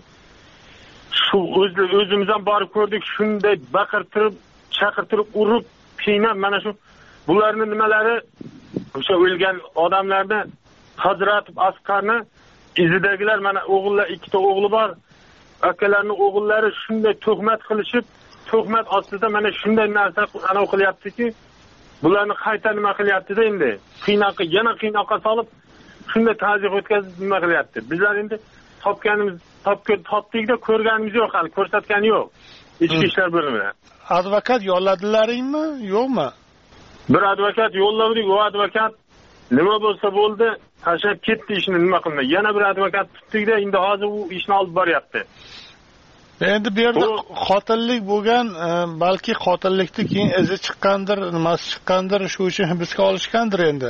shu o'zimiz ham borib ko'rdik, shunday baqirtirib, chaqirtirib, urib, qiynab mana shu bularning nimalari o'sha o'lgan odamlarni Hazratov Asqarni izidagilar mana o'g'illar, ikkita o'g'li bor. Akalarning o'g'illari shunday tuhmat qilishib, tuhmat ostida mana shunday narsa anav qilyaptiki, bularni qayta nima qilyapti-da endi. Qiynoqqa, yana qiynoqqa solib, shunday ta'ziq o'tkazib nima qilyapti. Bizlar endi topganimiz, topgan topdik-da, ko'rganimiz yo'q, hali ko'rsatgani yo'q. Ichki ishlar bo'limidan. Advokat yolladilaringmi, yo'qmi? Bir advokat yolladik, u advokat nima bo'lsa bo'ldi, tashlab ketdi ishni nima qilmay. Yana bir advokat tutdik-da, endi hozir u ishni olib boryapti. Endi bu yerda qotillik bo'lgan, balki qotillikdan keyin izi chiqqandir, nimasi chiqqandir, shu uchun hibsga olishgandir endi.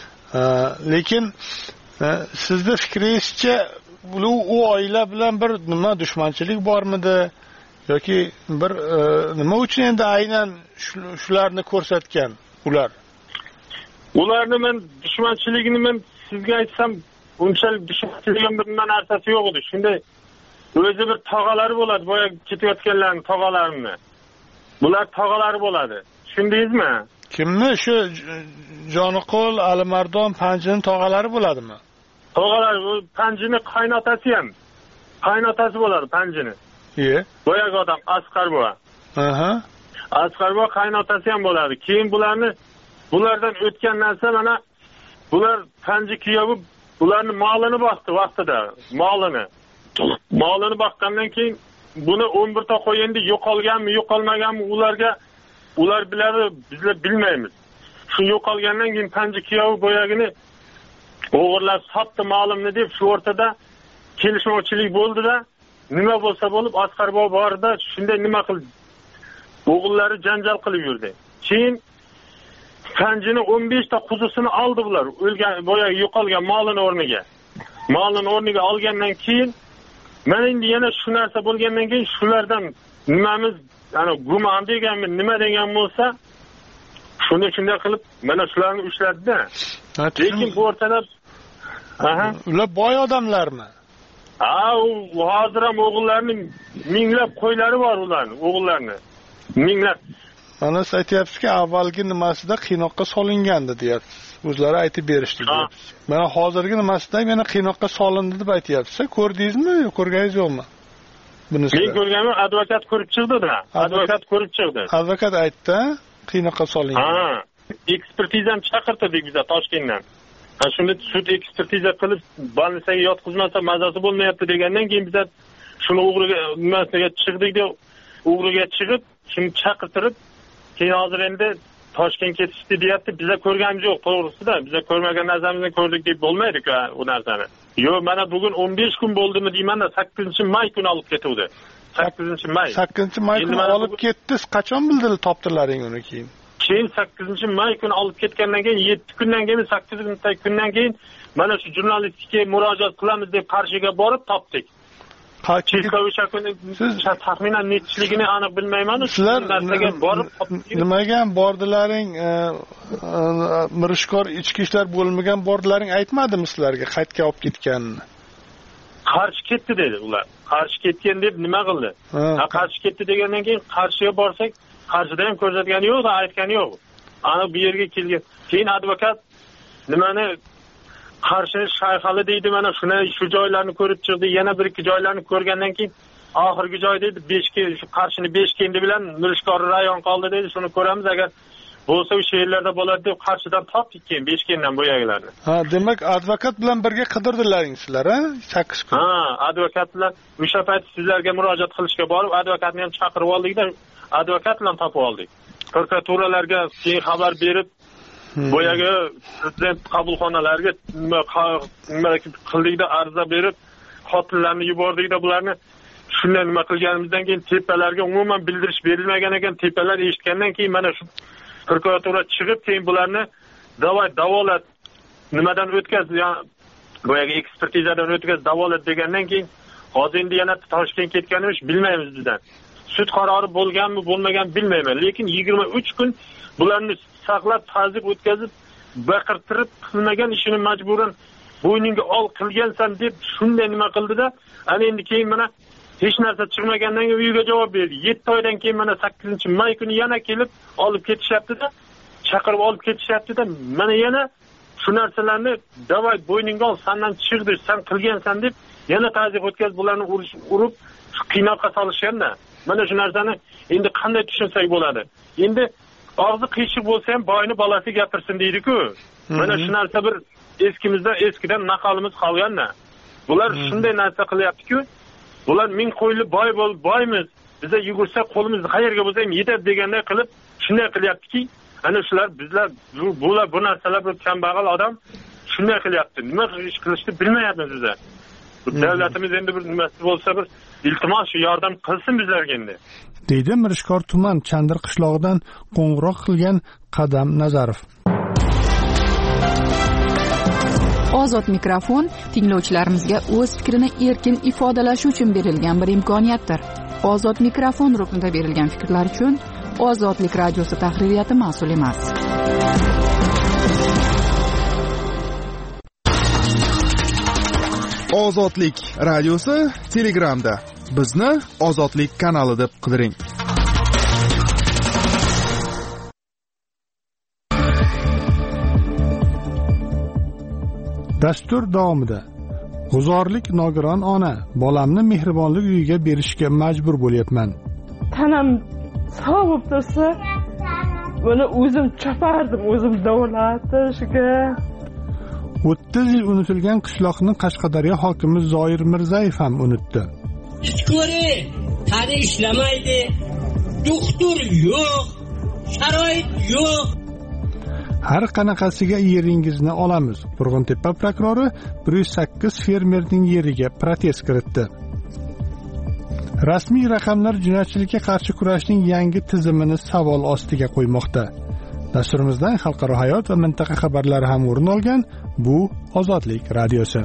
Lekin sizning fikringizcha u oila bilan bir nima dushmanchilik bormidi yoki bir nima uchun endi aynan shularni ko'rsatgan ular? Ularni men dushmanchiligini men sizga aytsam, unchalik dushmanchilik bir narsasi yo'q edi. Shunday o'zi bir tog'alari bo'ladi, boya ketayotganlarning tog'alarini. Bular tog'alari bo'ladi. Tushundingizmi? Kimni? Shu Joniqul, Alimardon, Panjining tog'alari bo'ladimi? Tog'alari, u Panjini qaynotasi ham. Qaynotasi bo'ladi Panjini. Ye. Boyagi odam Asqar buva. Aha. Asqar buva qaynotasi ham bo'ladi. Keyin bularni bulardan o'tgan narsa mana bular Panji kuyovi bularni molini boqdi vaqtida, molini. Molini boqqandan keyin buni o'n bir ta qo'y endi yo'qolganmi, yo'qolmaganmi ularga ular biladi, bizlar bilmaymiz. Shu yo'qolgandan keyin Panji kuyovi boyagini o'g'irlab sotdi molimni deb shu o'rtada kelishmovchilik bo'ldi-da, nima bo'lsa bo'lib Asqar bobo bordi, shunday nima qildi? O'g'illari janjal qilib yurdi. Keyin Panjini o'n besh ta quzusini oldi bular, o'lgan boyagi yo'qolgan molini o'rniga. Molini o'rniga olgandan keyin men endi yana shu narsa bo'lgandan keyin shulardan nimamiz, ana gumon deganmi, nima degan bo'lsa, shuni shunday qilib mana shularni ushladi-da. Lekin bu o'rtada aha, ular boy odamlarmi? Ha, u hozir ham o'g'illarning minglab qo'ylari bor ularning, o'g'illarning. Minglab. Mana siz aytyapsizki, avvalgi nimasida qiynoqqa solingandi deyapsiz. O'zlari aytib berishdi deyapsiz. Mana hozirgi nimasida yana qiynoqqa solindi deb aytyapsiz. Ko'rdingizmi, ko'rganingiz yo'qmi? Bunisi. Men ko'rganman, advokat ko'rib chiqdi-da. Advokat ko'rib chiqdi. Advokat aytdi, qiynoqqa solingan. Ha, ekspertizam chaqirtirdik biz Toshkentdan. Ha, shuni sud ekspertiza qilib, больницаga yotqizmasa mazasi bo'lmayapti degandan keyin biz shuni o'g'riga nimasiga chiqdik-da, o'g'riga chiqib, shuni chaqirtirib, keyin hozir endi Toshkentga ketishdi deyapti. Bizlar ko'rganimiz yo'q, to'g'risida. Bizlar ko'rmagan narsamizni ko'rdik deb bo'lmaydi-ku u narsani. Yo'q, mana bugun o'n besh kun bo'ldimi deyman-da, sakkizinchi may kuni olib ketuvdi. sakkizinchi may. sakkizinchi may kuni olib ketdi. Qachon bildinglar, topdilaring uni keyin? Keyin sakkizinchi may kuni olib ketgandan keyin yetti kundan keyin, sakkizinchi kundan keyin mana shu jurnalistikaga murojaat qilamiz deb Qarshiga borib topdik. Qachon o'sha kuni taxminan nechchiligini aniq bilmayman. Sizlar narsaga borib nimaga bordilaring? Mirishkor ichki ishlar bo'lmagan bordilaring aytmadimi sizlarga qaytga olib ketganini? Qarshi ketdi dedi ular. Qarshi ketgan deb nima qildi? Ha, qarshi ketdi degandan keyin Qarshiga borsak, Qarshida ham ko'rsatgani yo'q, aytgani yo'q. Ana bu yerga kelgan. Keyin advokat nimani Qarshi shayxali deydi, mana shuni shu joylarni ko'rib chiqdi, yana bir ikki joylarni ko'rgandan keyin oxirgi joy deydi, beshki shu Qarshini Beshkendi bilan Mirishkor rayon qoldi deydi, shuni ko'ramiz agar bo'lsa o'sha yerlarda bo'ladi deb Qarshidan topdik keyin Beshkendan bo'yagilarni. Ha, demak advokat bilan birga qidirdilaring sizlar, ha? sakkiz kun. Ha, advokat bilan o'sha payt sizlarga murojaat qilishga borib, advokatni ham chaqirib oldik-da, advokat bilan topib oldik. Prokuraturalarga keyin xabar berib boyagi prezident qabulxonalariga nima qildikda ariza berib, xotinlarni yubordik-da, bularni shunday nima qilganimizdan keyin tepalarga umuman bildirish berilmagan ekan. Tepalar eshitgandan keyin mana shu prokuratura chiqib, keyin bularni davay davolat nimadan o'tkaz, ya'ni boyagi ekspertizadan o'tkaz, davolat degandan keyin hozir endi yana Toshkentga ketganimiz bilmaymiz bizdan. Sud qarori bo'lganmi, bo'lmagan bilmayman, lekin yigirma uch kun bularni saqlab, tazyiq o'tkazib, baqirtirib qilmagan ishini majburan bo'yningga ol qilgansan deb shunday nima qildi-da, ana endi keyin mana hech narsa chiqmagandan keyin uyiga javob berdi. yetti oydan keyin mana sakkizinchi may kuni yana kelib olib ketishyapti-da, chaqirib olib ketishyapti-da, mana yana shu narsalarni davay bo'yningga ol, sendan chiqdi, sen qilgansan deb yana tazyiq o'tkazib bularni urib qiynoqqa solishganda. Mana shu narsani endi qanday tushunsak bo'ladi? Endi og'zi qiyshiq bo'lsa ham boyni bolasi gapirsin deydi-ku. Mana shu narsa bir eskimizdan eskidan naqalimiz qolganda. Bular shunday narsa qilyapti-ku. Bular ming qo'yli boy bo'l, boymiz. Biza yugursak qo'limiz qayerga bo'lsa ham yetadi deganday qilib shunday qilyaptiki, ana shular bizlar bular bu narsalar bir kambag'al odam shunday qilyapti. Nima ish qilishni bilmayapmiz biz. Bu davlatimiz endi bir nimasi bo'lsa bir iltimos shu yordam qilsin bizlarga endi. Deydi Mirishkor tuman Chandir qishlog'idan qo'ng'iroq qilgan Qadam Nazarov. Ozod mikrofon tinglovchilarimizga o'z fikrini erkin ifodalashi uchun berilgan bir imkoniyatdir. Ozod mikrofon ruknida berilgan fikrlar uchun Ozodlik radiosi tahririyati mas'ul emas. Ozodlik radiosi Telegramda. Bizni Ozodlik kanali deb qidiring. Dastur davomida G'uzorlik nogiron ona bolamni mehribonlik uyiga berishga majbur bo'lyapman. Tanam sog' bo'lib tursa, buni o'zim chapardim, o'zim davlatishga. o'ttiz yil unutilgan qishloqni Qashqadaryo hokimi Zoir Mirzayev ham unutdi. Ichkori qari ishlamaydi, doktor yo'q, sharoit yo'q. Har qanaqasiga yeringizni olamiz. Qurg'ontepa prokurori bir yuz sakkiz fermerning yeriga protest kiritdi. Rasmiy raqamlar jinoyatchilikka qarshi kurashning yangi tizimini savol ostiga qo'ymoqda. Dasturimizdan xalqaro hayot va mintaqa xabarlari ham o'rin olgan. Bu Ozodlik radiosi.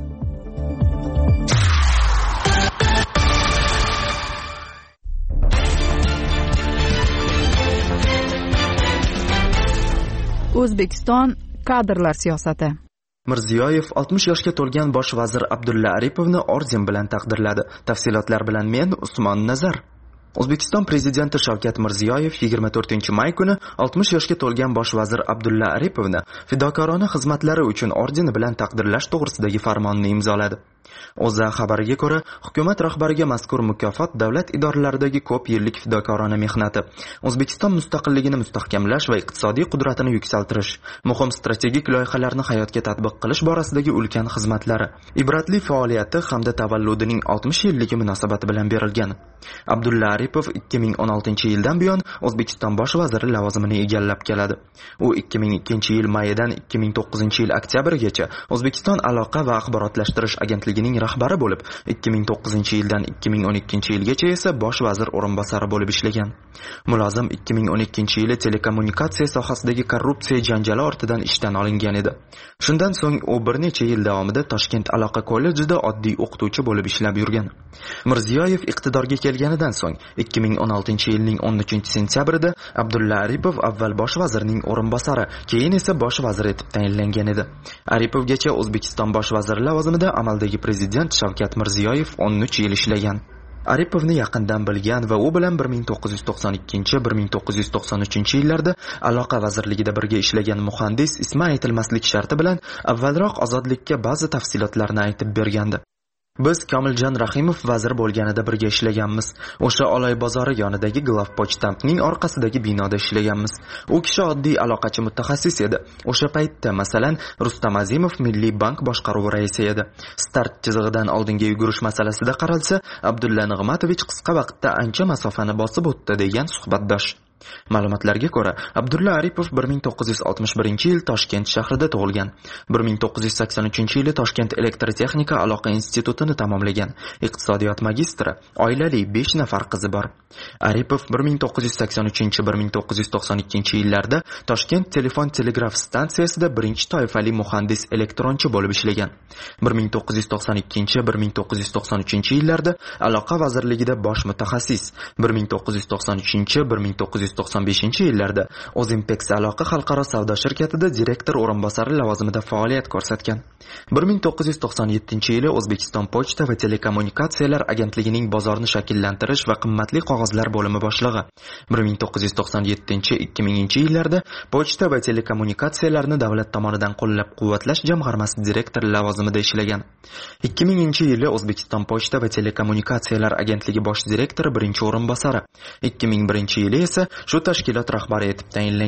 O'zbekiston kadrlar siyosati. Mirziyoyev oltmish yoshga to'lgan bosh vazir Abdulla Aripovni orden bilan taqdirladi. Tafsilotlar bilan men Usmon Nazar. O'zbekiston prezidenti Shavkat Mirziyoyev yigirma to'rtinchi may kuni oltmish yoshga to'lgan bosh vazir Abdulla Aripovni fidokorona xizmatlari uchun ordeni bilan taqdirlash to'g'risidagi farmonni imzoladi. O'zA xabariga ko'ra, hukumat rahbariga mazkur mukofot davlat idoralaridagi ko'p yillik fidokorona mehnati, O'zbekiston mustaqilligini mustahkamlash va iqtisodiy qudratini yuksaltirish, muhim strategik loyihalarni hayotga tatbiq qilish borasidagi ulkan xizmatlari, ibratli faoliyati hamda tavalludining oltmish yilligi munosabati bilan berilgan. Abdulla Aripov ikki ming o'n oltinchi yildan buyon O'zbekiston bosh vaziri lavozimini egallab keladi. U ikki ming ikkinchi yil mayidan ikki ming to'qqizinchi yil oktyabrgacha O'zbekiston aloqa va axborotlashtirish agentligining rahbari bo'lib, ikki ming to'qqizinchi yildan ikki ming o'n ikkinchi yilgacha esa bosh vazir o'rinbosari bo'lib ishlagan. Mulozim ikki ming o'n ikkinchi yili telekommunikatsiya sohasidagi korrupsiya janjali ortidan ishdan olingan edi. Shundan so'ng u bir necha yil davomida Toshkent aloqa kollejida oddiy o'qituvchi bo'lib ishlab yurgan. Mirziyoyev iqtidorga kelganidan so'ng ikki ming o'n oltinchi yilning o'n uchinchi sentyabrida Abdulla Aripov avval bosh vazirning o'rinbosari, keyin esa bosh vazir etib tayinlangan edi. Aripovgacha O'zbekiston bosh vaziri lavozimida amaldagi prezident Shavkat Mirziyoyev o'n uch yil ishlagan. Aripovni yaqindan bilgan va u bilan bir ming to'qqiz yuz to'qson ikkinchi bir ming to'qqiz yuz to'qson uchinchi yillarda aloqa vazirligida birga ishlagan muhandis ismi aytilmaslik sharti bilan avvalroq Ozodlikka ba'zi tafsilotlarni aytib bergandi. Biz Komiljon Rahimov vazir bo'lganida birga ishlaganmiz. O'sha Oloy bozori yonidagi Glavpochtampning orqasidagi binoda ishlaganmiz. U kishi oddiy aloqachi mutaxassis edi. O'sha paytda, masalan, Rustam Azimov Milliy bank boshqaruvi raisi edi. Start chizig'idan oldinga yugurish masalasida qaralsa, Abdulla Nig'matovich qisqa vaqtda ancha masofani bosib o'tdi degan suhbatdosh. Ma'lumotlarga ko'ra, Abdulla Aripov bir ming to'qqiz yuz oltmish birinchi yil Toshkent shahrida tug'ilgan. bir ming to'qqiz yuz sakson uchinchi yili Toshkent elektrotexnika aloqa institutini tamomlagan. Iqtisodiyot magistri, oilali besh nafar qizi bor. Aripov bir ming to'qqiz yuz sakson uchinchi bir ming to'qqiz yuz to'qson ikkinchi yillarda Toshkent telefon telegraf stansiyasida birinchi toifali muhandis elektronchi bo'lib ishlagan. bir ming to'qqiz yuz to'qson ikkinchi bir ming to'qqiz yuz to'qson uchinchi yillarda aloqa vazirligida bosh mutaxassis, bir ming to'qqiz yuz to'qson uchinchi bir ming to'qqiz yuz to'qson beshinchi yillarda O'zimpex aloqa xalqaro savdo shirkatida direktor o'rinbosari lavozimida faoliyat ko'rsatgan. bir ming to'qqiz yuz to'qson yettinchi yili O'zbekiston pochta va telekommunikatsiyalar agentligining bozorni shakllantirish va qimmatli qog'ozlar bo'limi boshlig'i. bir ming to'qqiz yuz to'qson yettinchi ikki minginchi yillarda pochta va telekommunikatsiyalarni davlat tomonidan qo'llab-quvvatlash jamg'armasi direktori lavozimida ishlagan. ikki minginchi yili O'zbekiston pochta va telekommunikatsiyalar agentligi bosh direktori birinchi o'rinbosari. ikki ming birinchi yili esa shu tashkilot rahbari etib tayinlangan.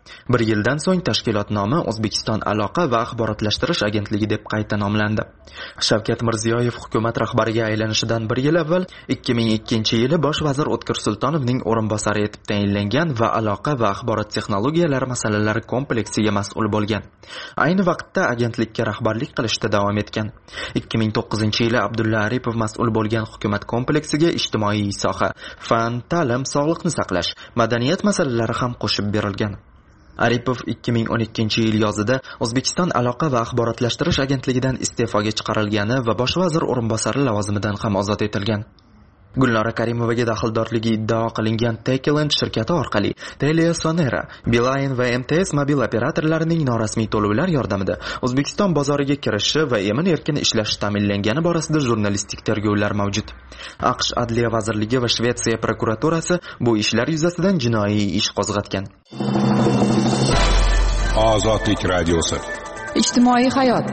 Bir yildan so'ng tashkilot nomi O'zbekiston aloqa va axborotlashtirish agentligi deb qayta nomlandi. Shavkat Mirziyoyev hukumat rahbariga aylanishidan bir yil avval ikki ming ikkinchi yili bosh vazir O'tkir Sultonovning o'rinbosari etib tayinlangan va aloqa va axborot texnologiyalari masalalari kompleksiga mas'ul bo'lgan. Ayni vaqtda agentlikka rahbarlik qilishda davom etgan. ikki ming to'qqizinchi yili Abdulla Aripov mas'ul bo'lgan hukumat kompleksiga ijtimoiy soha, fan, ta'lim, sog'liqni saqlash, madaniyat masalalari ham qo'shib berilgan. Aripov ikki ming o'n ikkinchi yil yozida O'zbekiston aloqa va axborotlashtirish agentligidan iste'foga chiqarilgani va bosh vazir o'rinbosari lavozimidan ham ozod etilgan. Gulnora Karimovaga daxldorligi iddao qilingan Techland shirkati orqali Telia Sonera, Beeline va M T S mobil operatorlarining norasmiy to'lovlar yordamida O'zbekiston bozoriga kirishi va emin-erkin ishlashi ta'minlangani borasida jurnalistik tergovlar mavjud. AQSh Adliya vazirligi va Shvetsiya prokuraturasi bu ishlar yuzasidan jinoiy ish qo'zg'atgan. Ozodlik radiosi. Ijtimoiy hayot.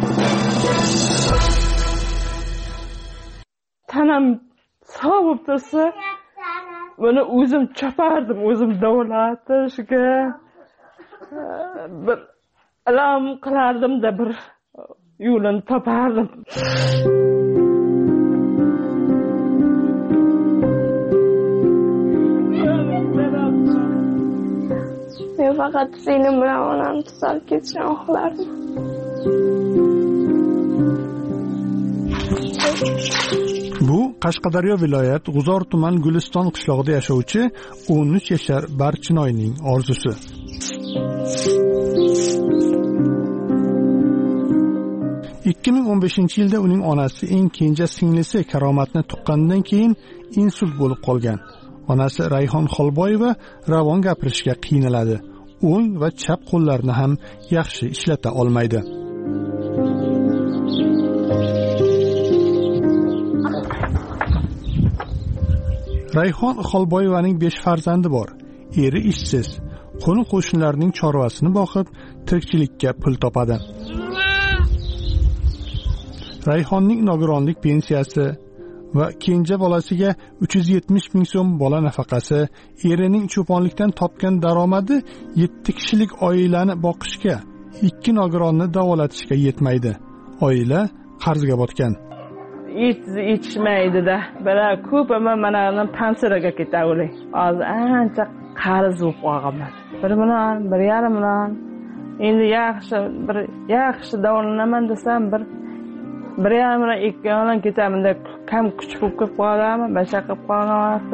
Tanam sog' bo'lib tursa, buni o'zim chapardim, o'zim davlatishga bir ilm qilardim-da, bir yo'lini topardim. Men faqat film bilan onamni tuzalib ketishini xohlardim. Bu Qashqadaryo viloyat G'uzor tuman Guliston qishlog'ida yashovchi o'n uch yashar Barchinoyning orzusi. ikki ming o'n beshinchi yilda uning onasi eng kenja singlisi Karomatni tuqqandan keyin insult bo'lib qolgan. Onasi Rayhon Xolboyeva ravon gapirishga qiynaladi. O'ng va chap qo'llarini ham yaxshi ishlata olmaydi. Rayhon Xolboyevaning besh farzandi bor. Eri ishsiz. Qo'ni qo'shnilarining chorvasini boqib, tirikchilikka pul topadi. Rayhonning nogironlik pensiyasi va kenja bolasiga uch yuz yetmish ming so'm bola nafaqasi, erining cho'ponlikdan topgan daromadi yetti kishilik oilani boqishga, ikki nogironni davolatishga yetmaydi. Oila qarzga botgan. Yetishmaydi-da. Biroq ko'pimi mana pensiyasiga ketadi. Hozir ancha qarz bo'lib qolganman. Bir million, bir yarim million. Endi yaxshi bir yaxshi davolanaman desam bir bir yarim million ikki million ketaman deb kam kuch bo'lib kelib qolganman, basha qilib qolgan vaqtda.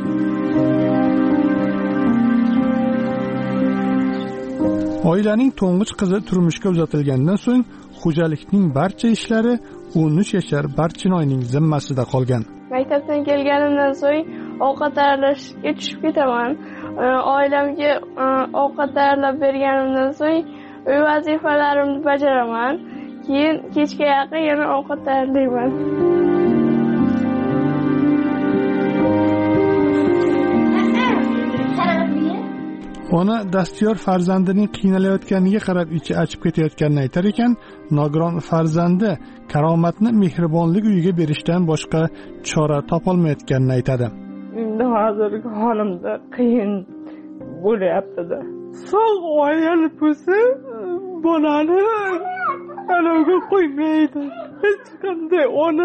Oilaning to'ng'ich qizi turmushga uzatilgandan so'ng xo'jalikning barcha ishlari o'n uch yashar Barchinoyning zimmasida qolgan. Maktabdan kelganimdan so'ng ovqat tayyorlashga tushib ketaman. Oilamga ovqat tayyorlab berganimdan so'ng uy vazifalarimni bajaraman. Keyin kechga yaqin yana ovqat tayyorlayman. Ona dastyor farzandining qiynalayotganiga qarab ichi achib ketayotganini aytar ekan, nogiron farzandi Karomatni mehribonlik uyiga berishdan boshqa chora topolmayotganini aytadi. Endi hozirgi holimda qiyin bo'lyapti-da. Sog' oila bo'lsa, bolani aloga qo'ymaydi. Hech qanday ona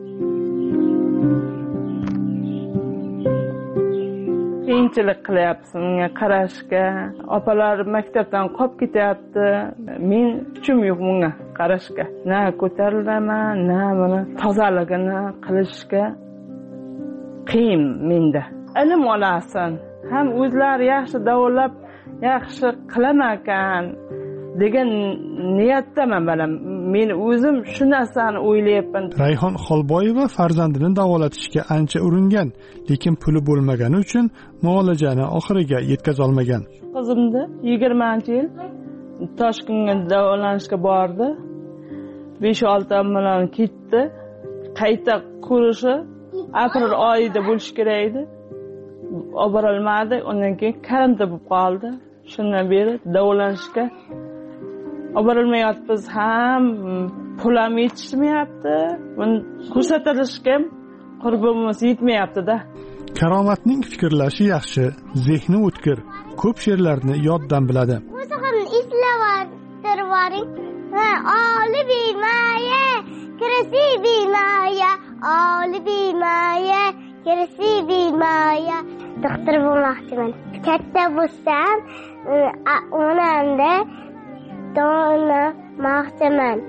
qiyinchilik qilyapti unga qarashga. Opalar maktabdan qolib ketyapti. Men kuchim yo'q bunga qarashga. Na ko'tarilaman, na buni tozaligini qilishga qiyin menda. Ilm olasan, ham o'zlari yaxshi davolab, yaxshi qilaman ekan degan niyatdaman balam. Men o'zim shu narsani o'ylayapman. Rayhon Xolboyeva farzandini davolatishga ancha uringan, lekin puli bo'lmagani uchun muolajani oxiriga yetkaza olmagan. Qizimni yigirmanchi yil Toshkentga davolanishga bordi. besh olti million ketdi. Qayta ko'rishi aprel oyida bo'lish kerak edi. Olib borilmadi. Undan keyin karantin bo'lib qoldi. Shundan beri davolanishga oborilmayapmiz, ham pulam yetishmayapti. Buni ko'rsatilishga qurbimiz yetmayapti-da. Karomatning fikrlashi yaxshi, zehni o'tkir, ko'p she'rlarni yoddan biladi. O'zig'imni eslavaring. Oli bilmaya, kirisi bilmaya, oli bilmaya, kirisi bilmaya. Doktor bo'lmoqchiman. Katta bo'lsam, onamda donamoqchiman.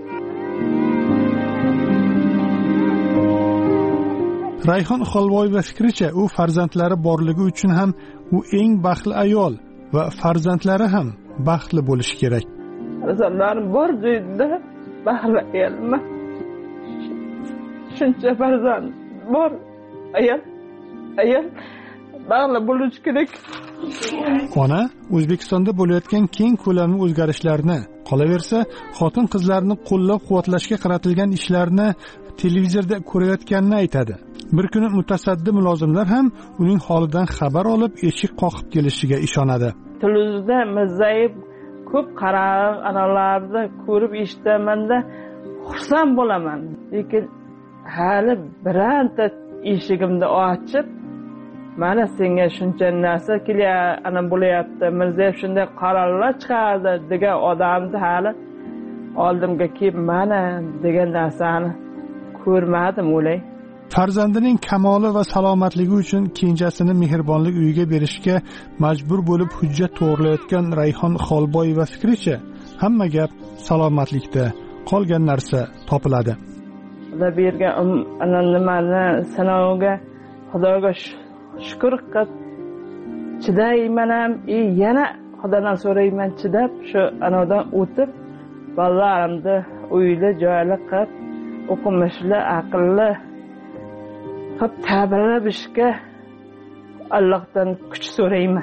Rayhon Xolboyeva fikricha, u farzandlari borligi uchun ham u eng baxtli ayol va farzandlari ham baxtli bo'lishi kerak. Farzandlarim bor joyda baxtli ayolman. Shuncha farzand bor ayol, ayol baxtli bo'lishi kerak. Ona O'zbekistonda bo'layotgan keng ko'lamli o'zgarishlarni, qolaversa, xotin-qizlarni qo'llab-quvvatlashga qaratilgan ishlarni televizorda ko'rayotganini aytadi. Bir kuni mutasaddi mulozimlar ham uning holidan xabar olib, eshik qoqib kelishiga ishonadi. Televizorda Mirzayev ko'p qarab, analarni ko'rib eshitmanda xursand bo'laman. Lekin hali biranta eshigimni ochib, mana senga shuncha narsa kelyapti, ana bo'layapti, Mirzayev shunday qarorlar chiqardi degan odamni hali oldimga kelib mana degan narsani ko'rmadim o'lay. Farzandining kamoli va salomatligi uchun kenjasini mehribonlik uyiga berishga majbur bo'lib hujjat to'g'rilayotgan Rayhon Xolboyeva fikricha, hamma gap salomatlikda, qolgan narsa topiladi. Xudo bergan ana nimani sanoviga Xudoga shukr qilib chidayman ham, yana Xudodan so'rayman chidab shu anodan o'tib bolalarimni uyli joyli qilib o'qimishli, aqlli qilib ta'birlab ishga Allohdan kuch so'rayman.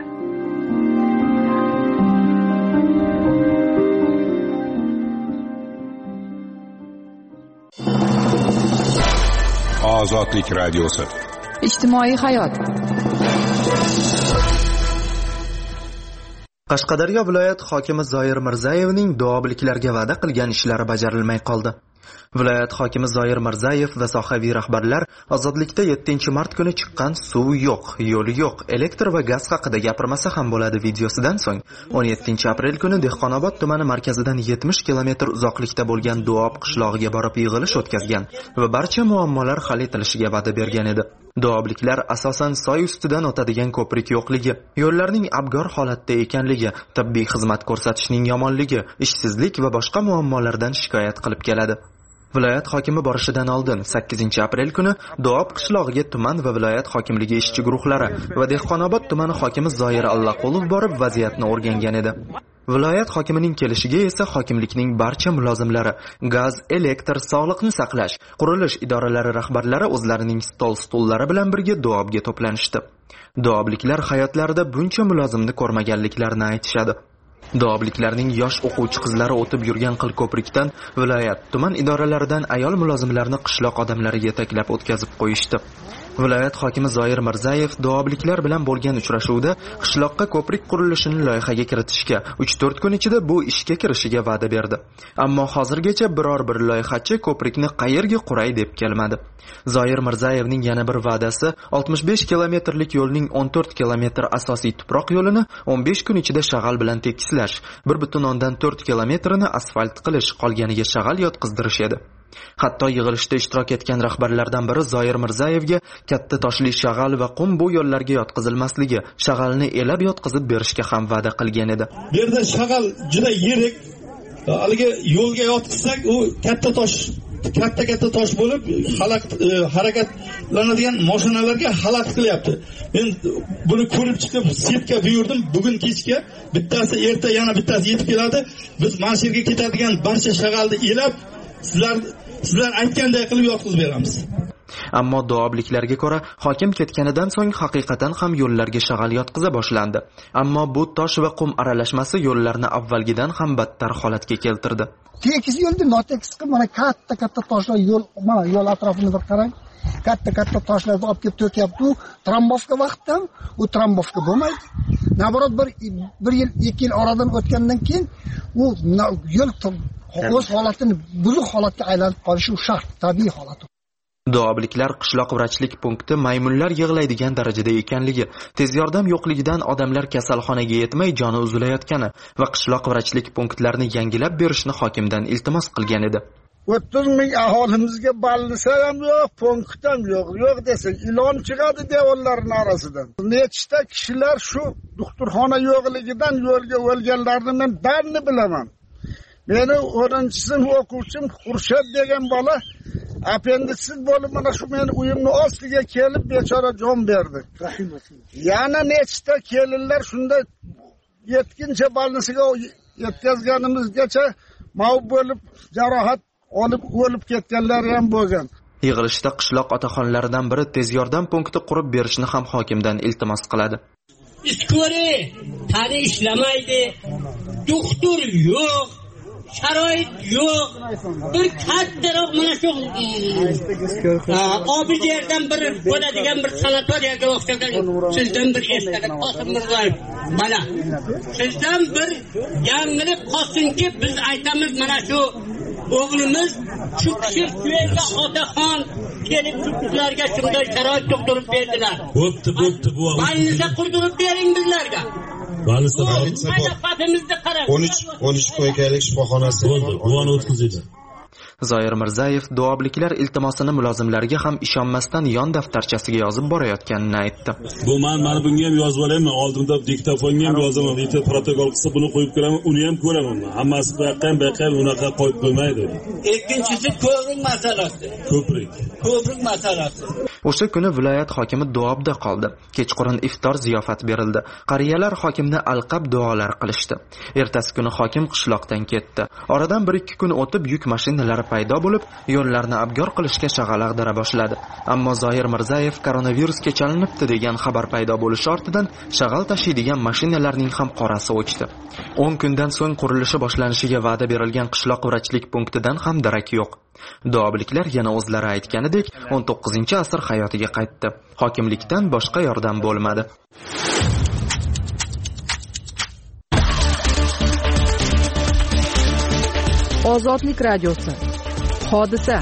Ozodlik radiosi. Ijtimoiy hayot. Qashqadaryo viloyat hokimi Zoir Mirzayevning duobiliklarga va'da qilgan ishlari bajarilmay qoldi. Viloyat hokimi Zoir Mirzayev va sohaviy rahbarlar Ozodlikda yettinchi mart kuni chiqqan suv yo'q, yo'l yo'q, elektr va gaz haqida gapirmasa ham bo'ladi videosidan so'ng o'n yettinchi aprel kuni Dehqonobod tumani markazidan yetmish kilometr uzoqlikda bo'lgan Duob qishlog'iga borib yig'ilish o'tkazgan va barcha muammolar hal etilishiga va'da bergan edi. Duobliklar asosan soy ustidan o'tadigan ko'prik yo'qligi, yo'llarning abgor holatda ekanligi, tibbiy xizmat ko'rsatishning yomonligi, ishsizlik va boshqa muammolardan shikoyat qilib keladi. Viloyat hokimi borishidan oldin sakkizinchi aprel kuni Duob qishlog'iga tuman va viloyat hokimligi ishchi guruhlari va Dehqonobod tumani hokimi Zoir Allaqulov borib vaziyatni o'rgangan edi. Viloyat hokimining kelishiga esa hokimlikning barcha mulozimlari, gaz, elektr, sog'liqni saqlash, qurilish idoralari rahbarlari o'zlarining stol-stullari bilan birga Duobga to'planishdi. Duobliklar hayotlarida buncha mulozimni ko'rmaganliklarini aytishadi. Duobliklarning yosh o'quvchi qizlari o'tib yurgan qil ko'prikdan viloyat, tuman idoralaridan ayol mulozimlarni qishloq odamlari yetaklab o'tkazib qo'yishdi. Viloyat hokimi Zoir Mirzayev duobliklar bilan bo'lgan uchrashuvda qishloqqa ko'prik qurilishini loyihaga kiritishga uch to'rt kun ichida bu ishga kirishiga va'da berdi. Ammo hozirgacha biror bir loyihachi ko'prikni qayerga quray deb kelmadi. Zoir Mirzayevning yana bir va'dasi oltmish besh kilometrlik yo'lning o'n to'rt kilometr asosiy tuproq yo'lini o'n besh kun ichida shag'al bilan tekislash, bir butun o'ndan to'rt kilometrini asfalt qilish, qolganiga shag'al yotqizdirish edi. Hatto yig'ilishda ishtirok etgan rahbarlardan biri Zoir Mirzayevga katta toshli shag'al va qum bu yo'llarga yotqizilmasligi, shag'alni elab yotqizib berishga ham va'da qilgan edi. Bu yerda shag'al juda yirik, haligi yo'lga yotqizsak, u katta tosh, katta-katta tosh bo'lib, xalaqit harakatlanadigan mashinalarga xalaqit qilyapti. Men buni ko'rib chiqib, sepka buyurdim. Bugun kechga bittasi, erta yana bittasi yetib keladi. Biz mana shu yerga ketadigan barcha shag'alni elab sizlar sizlar aytganday qilib yotqizib beramiz. Ammo duobliklarga ko'ra, hokim ketganidan so'ng haqiqatan ham yo'llarga shag'al yotqiza boshlandi. Ammo bu tosh va qum aralashmasi yo'llarni avvalgidan ham battar holatga keltirdi. Tekis yo'lda notekis qilib, mana katta-katta toshlar yo'l, mana yo'l atrofini bir qarang. Katta-katta toshlarni olib kelib to'kyapti. U trombovka vaqtda u trombovka bo'lmaydi. Naborot bir bir yil, ikki yil oradan o'tgandan keyin u yo'l o'z holatini buzuq holatga aylanib qolishi shart, tabiiy holat. Duobliklar qishloq vrachlik punkti maymunlar yig'laydigan darajada ekanligi, tez yordam yo'qligidan odamlar kasalxonaga yetmay joni uzilayotgani va qishloq vrachlik punktlarini yangilab berishni hokimdan iltimos qilgan edi. o'ttiz ming aholimizga ballisa ham yo'q, punkt ham yo'q. Yo'q desak, ilon chiqadi devorlarning arasidan. Nechta kishilar shu doktorxona yo'qligidan yo'lga o'lganlarni men darni bilaman. Meni o'ninchi sinf o'quvchim Xurshad degan bola appenditsit bo'lib mana shu meni uyimni ostiga kelib bechora jon berdi. Yana nechta kelinlar shunda yetkinchi balnisiga yetkazganimizgacha mavjud bo'lib jarohat olib o'lib ketganlar ham bo'lgan. Yig'ilishda qishloq otaxonlaridan biri tez yordam punkti qurib berishni ham hokimdan iltimos qiladi. Iskori tani ishlamaydi, doktor yo'q, sharoit yo'q. Bir kattaroq mana shu obi yerdan bir bo'ladigan bir sanatoriyaga o'xshagan sizdan bir eslatib Qosim Mirzoyev. Mana sizdan bir yangilik qolsinki biz aytamiz mana shu o'g'limiz shu kishi suyerga otaxon kelib bizlarga shunday sharoit tug'dirib berdilar. Bo'pti, bo'pti bu. Mayliza qurdirib bering bizlarga. Mayliza qilamizni qarab. o'n uch o'n uch qo'ykalik shifoxonasi bo'ldi. Buvani o'tkazdi. Zoir Mirzayev duobliklar iltimosini mulozimlarga ham ishonmasdan yon daftarchasiga yozib borayotganini aytdi. Bu men mana bunga ham yozib olayman, oldimda diktofonga ham yozaman, bitta protokol qilsa buni qo'yib ko'raman, uni ham ko'raman. Hammasi buyoqdan buyoqqa unaqa qo'yib qo'ymaydi. Ikkinchisi ko'prik masalasi. Ko'prik. Ko'prik masalasi. O'sha kuni viloyat hokimi Duobda qoldi. Kechqurun iftor ziyofat berildi. Qariyalar hokimni alqab duolar qilishdi. Ertasi kuni hokim qishloqdan ketdi. Oradan bir ikki kun o'tib yuk mashinalari paydo bo'lib, yo'llarni abgor qilishga shag'al-ag'dara boshladi. Ammo Zoir Mirzayev koronavirusga chalinibdi degan xabar paydo bo'lishi ortidan shag'al tashiydigan mashinalarning ham qorasi o'chdi. o'n kundan so'ng qurilishi boshlanishiga va'da berilgan qishloq vrachlik punktidan ham darak yo'q. Duobliklar yana o'zlari aytganidek o'n to'qqizinchi asr hayotiga qaytdi. Hokimlikdan boshqa yordam bo'lmadi. Ozodlik radiosi. Hodisa.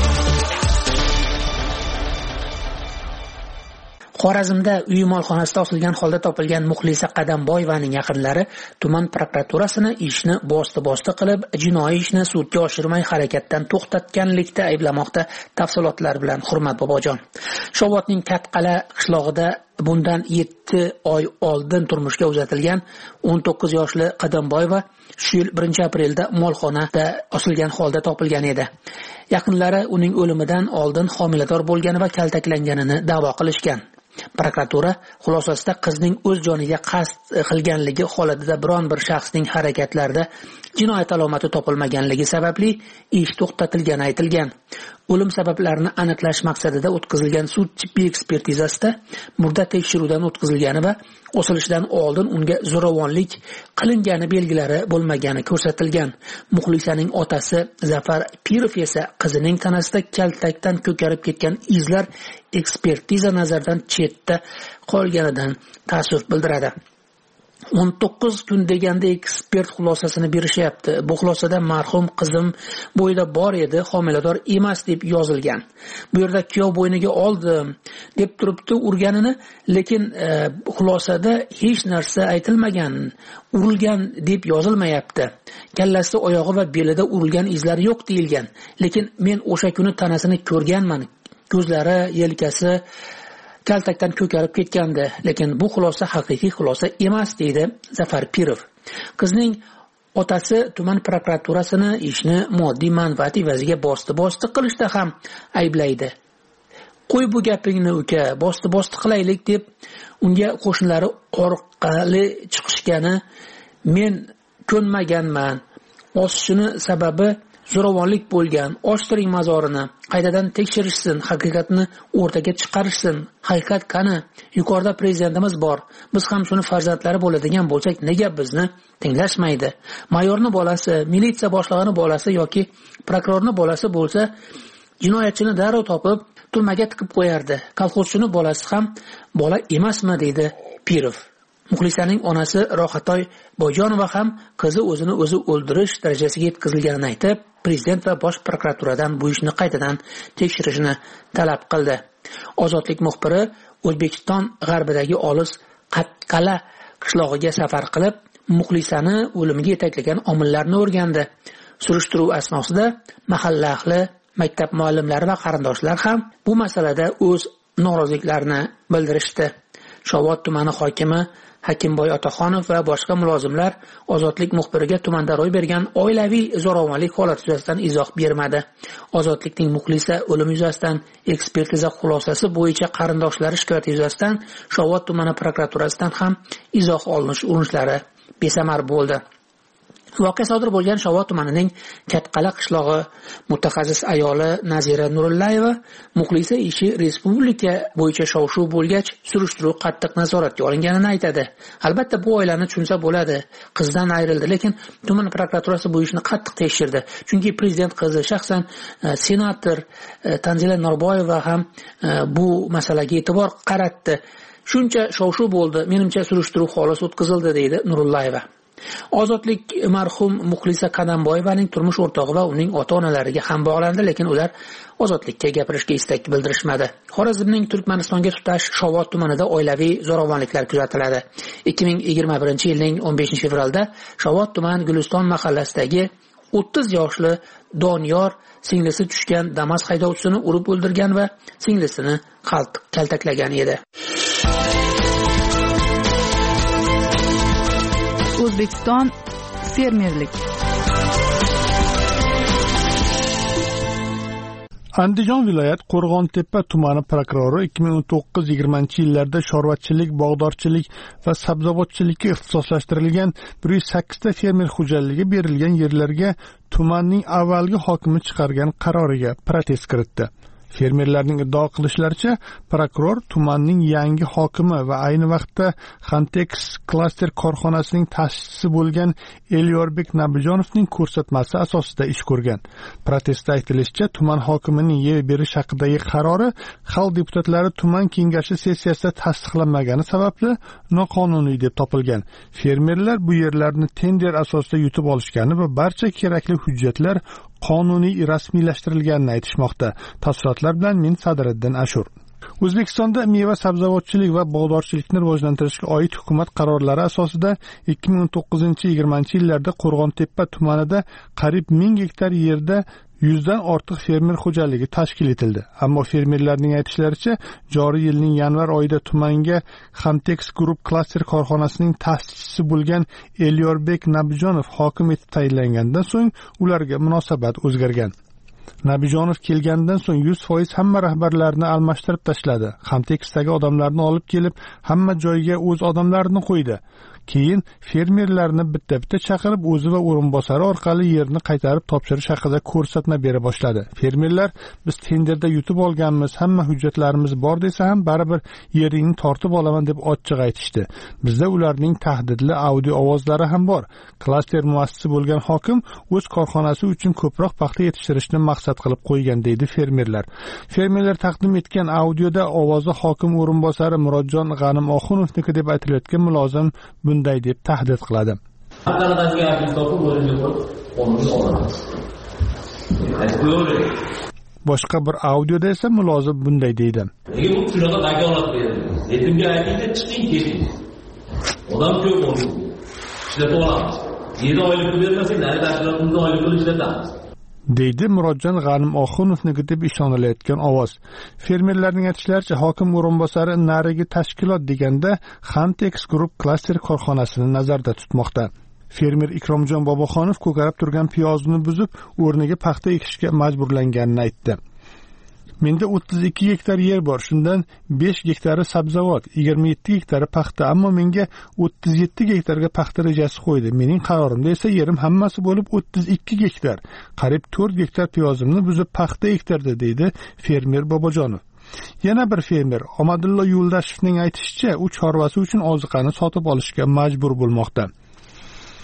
Xorazmda uy molxonasida osilgan holda topilgan Muxlisa Qadamboyevaning yaqinlari tuman prokuraturasini ishni bosti-bosti qilib, jinoiy ishni sudga oshirmay harakatdan to'xtatganlikda ayblamoqda. Tafsilotlar bilan Hurmat Bobojon. Shovotning Katqala qishlog'ida bundan yetti oy oldin turmushga uzatilgan o'n to'qqiz yoshli Qadamboyeva shu yil birinchi aprelda molxonada osilgan holda topilgan edi. Yaqinlari uning o'limidan oldin homilador bo'lgani va kaltaklanganini da'vo qilishgan. Prokuratura xulosasida qizning o'z joniga qasd qilganligi holatida biron bir shaxsning harakatlarida jinoyat alomati topilmaganligi sababli ish to'xtatilgani aytilgan. O'lim sabablarini aniqlash maqsadida o'tkazilgan sud tibbiy ekspertizasida murda tekshiruvdan o'tkazilgani va osilishdan oldin unga zo'ravonlik qilingani belgilari bo'lmagani ko'rsatilgan. Muxlisaning otasi Zafar Pirov esa qizining tanasida kaltakdan ko'karib ketgan izlar ekspertiza nazaridan chetda qolganidan ta'sir bildiradi. o'n to'qqiz kun deganda ekspert xulosasini berishyapti. Bu xulosada marhum qizim bo'yida bor edi, homilador emas deb yozilgan. Bu yerda kuyov bo'yniga oldim deb turibdi urganini, lekin e, xulosada hech narsa aytilmagan. Urilgan deb yozilmayapti. Kallasida, oyog'i va belida urilgan izlar yo'q deyilgan. Lekin men o'sha kuni tanasini ko'rganman. Ko'zlari, yelkasi kaltakdan ko'karib ketgandi, lekin bu xulosa haqiqiy xulosa emas deydi Zafar Pirov. Qizning otasi tuman prokuraturasini ishni moddiy manfaat evaziga bosti-bosti qilishda ham ayblaydi. Qo'y bu gapingni uka, bosti-bosti qilaylik deb unga qo'shnilari orqali chiqishgani men ko'nmaganman. Osishini sababi zo'ravonlik bo'lgan. Ochtiring mazorini, qaytadan tekshirishsin, haqiqatni o'rtaga chiqarishsin. Haqiqat qani? Yuqorida prezidentimiz bor. Biz ham shuni farzandlari bo'ladigan bo'lsak, nega bizni tinglashmaydi? Mayorni bolasi, militsiya boshlig'ining bolasi yoki prokurorning bolasi bo'lsa, jinoyatchini darrov topib, turmaga tiqib qo'yardi. Kolxozchining bolasi ham bola emasmi deydi Pirov. Muxlisaning onasi Rohatoy Boyjonova ham qizi o'zini o'zi o'ldirish darajasiga yetkazilganini aytib, prezident va bosh prokuraturadan bu ishni qaytadan tekshirishni talab qildi. Ozodlik muxbiri O'zbekiston g'arbidagi olis Qatqala qishlog'iga safar qilib, Muxlisani o'limiga yetaklagan omillarni o'rgandi. Surishtiruv asnosida mahalla ahli, maktab muallimlari va qarindoshlar ham bu masalada o'z noroziliklarini bildirishdi. Shovot tumani hokimi Hakimboy Otaxonov va boshqa mulozimlar Ozodlik muxbiriga tumanda ro'y bergan oilaviy zo'ravonlik holati yuzasidan izoh bermadi. Ozodlikning Muxlisa o'limi yuzasidan ekspertiza xulosasi bo'yicha qarindoshlari shikoyati yuzasidan Shovot tumani prokuraturasidan ham izoh olinish urinishlari besamar bo'ldi. Voqea sodir bo'lgan Shovot tumanining Katqala qishlog'i mutaxassis ayoli Nazira Nurullayeva Muxlisa ishi respublika bo'yicha shov-shuv bo'lgach, surishtiruv qattiq nazoratga olinganini aytadi. Albatta bu oilani tushunsa bo'ladi. Qizdan ayrildi, lekin tuman prokuraturasi bu ishni qattiq tekshirdi. Chunki prezident qizi shaxsan senator Tanzila Norboyeva ham bu masalaga e'tibor qaratdi. Shuncha shov-shuv bo'ldi, menimcha surishtiruv xolos o'tkazildi, deydi Nurullayeva. Ozodlik marhum Muxlisa Qadamboyevaning turmush o'rtog'i va uning ota-onalariga ham bog'landi, lekin ular ozodlikka gapirishga istak bildirishmadi. Xorazmning Turkmanistonga tutash Shovot tumanida oilaviy zo'ravonliklar kuzatiladi. ikki ming yigirma birinchi yilning o'n beshinchi fevralda Shovot tuman Guliston mahallasidagi o'ttiz yoshli Doniyor singlisi tushgan Damas haydovchisini urib o'ldirgan va singlisini kaltaklagan edi. O'zbekiston fermerlik. Andijon viloyat Qo'rg'ontepa tumani prokurori ikki ming o'n to'qqiz yigirmanchi yillarda chorvachilik, bog'dorchilik va sabzavotchilikka ixtisoslashtirilgan bir yuz sakkiz ta fermer xo'jaligi berilgan yerlarga tumanning avvalgi hokimi chiqargan qaroriga protest kiritdi. Fermerlarning iddao qilishlaricha, prokuror tumanning yangi hokimi va ayni vaqtda Xantex klaster korxonasining ta'sischisi bo'lgan Elyorbek Nabijonovning ko'rsatmasi asosida ish ko'rgan. Protestda aytilishicha, tuman hokimining yer berish haqidagi qarori xalq deputatlari tuman kengashi sessiyasida tasdiqlanmagani sababli noqonuniy deb topilgan. Fermerlar bu yerlarni tender asosida yutib olishgani va barcha kerakli hujjatlar qonuniy rasmiylashtirilganini aytishmoqda. Tafsilotlar bilan men Sadriddin Ashur. O'zbekistonda meva sabzavotchilik va bog'dorchilikni rivojlantirishga oid hukumat qarorlari asosida ikki ming o'n to'qqizinchi yigirmanchi yillarda Qo'rg'ontepa tumanida qariyb ming gektar yerda yuzdan ortiq fermer xo'jaligi tashkil etildi. Ammo fermerlarning aytishlaricha, joriy yilning yanvar oyida tumanga Xantex Group klaster korxonasining ta'sischisi bo'lgan Elyorbek Nabijonov hokim etib tayinlangandan so'ng ularga munosabat o'zgargan. Nabijonov kelgandan so'ng yuz foiz hamma rahbarlarni almashtirib tashladi. Xantexdagi odamlarni olib kelib, hamma joyga o'z odamlarini qo'ydi. Keyin fermerlarni bitta-bitta chaqirib, o'zi va o'rinbosari orqali yerni qaytarib topshirish haqida ko'rsatma bera boshladi. Fermerlar, biz tenderda yutib olganmiz, hamma hujjatlarimiz bor desa ham baribir yeringni tortib olaman deb ochiq aytishdi. Bizda ularning tahdidli audio ovozlari ham bor. Klaster muassisi bo'lgan hokim o'z korxonasi uchun ko'proq paxta yetishtirishni maqsad qilib qo'ygan, deydi fermerlar. Fermerlar taqdim etgan audioda ovozi hokim o'rinbosari Murodjon G'anim Oxunovniki deb aytilayotgan mulozim bunday deb tahdid qiladi. Boshqa bir audioda esa mulozim bunday deydi. Nega bu shunaqa vakolat berildi? Yetimga aytingda chiqing keting. Odam ko'p bo'ldi. Ishlatib olamiz. yedi oylik bermasang, nari tashkilotimizni oylik pul ishlatamiz. deydi Murodjon G'anim Oxunovniki deb ishonilayotgan ovoz. Fermerlarning aytishlaricha, hokim o'rinbosari narigi tashkilot deganda Xantex Group klaster korxonasini nazarda tutmoqda. Fermer Ikromjon Boboxonov ko'karib turgan piyozni buzib, o'rniga paxta ekishga majburlanganini aytdi. Menda o'ttiz ikki gektar yer bor, shundan besh gektari sabzavot, yigirma yetti gektari paxta, ammo menga o'ttiz yetti gektarga paxta rejasi qo'ydi. Mening qarorimda esa yerim hammasi bo'lib o'ttiz ikki gektar. Qariyb to'rt gektar piyozimni buzib paxta ektirdi, deydi fermer Bobojonov. Yana bir fermer Omadillo Yo'ldashevning aytishicha, u chorvasi uchun oziqani sotib olishga majbur bo'lmoqda.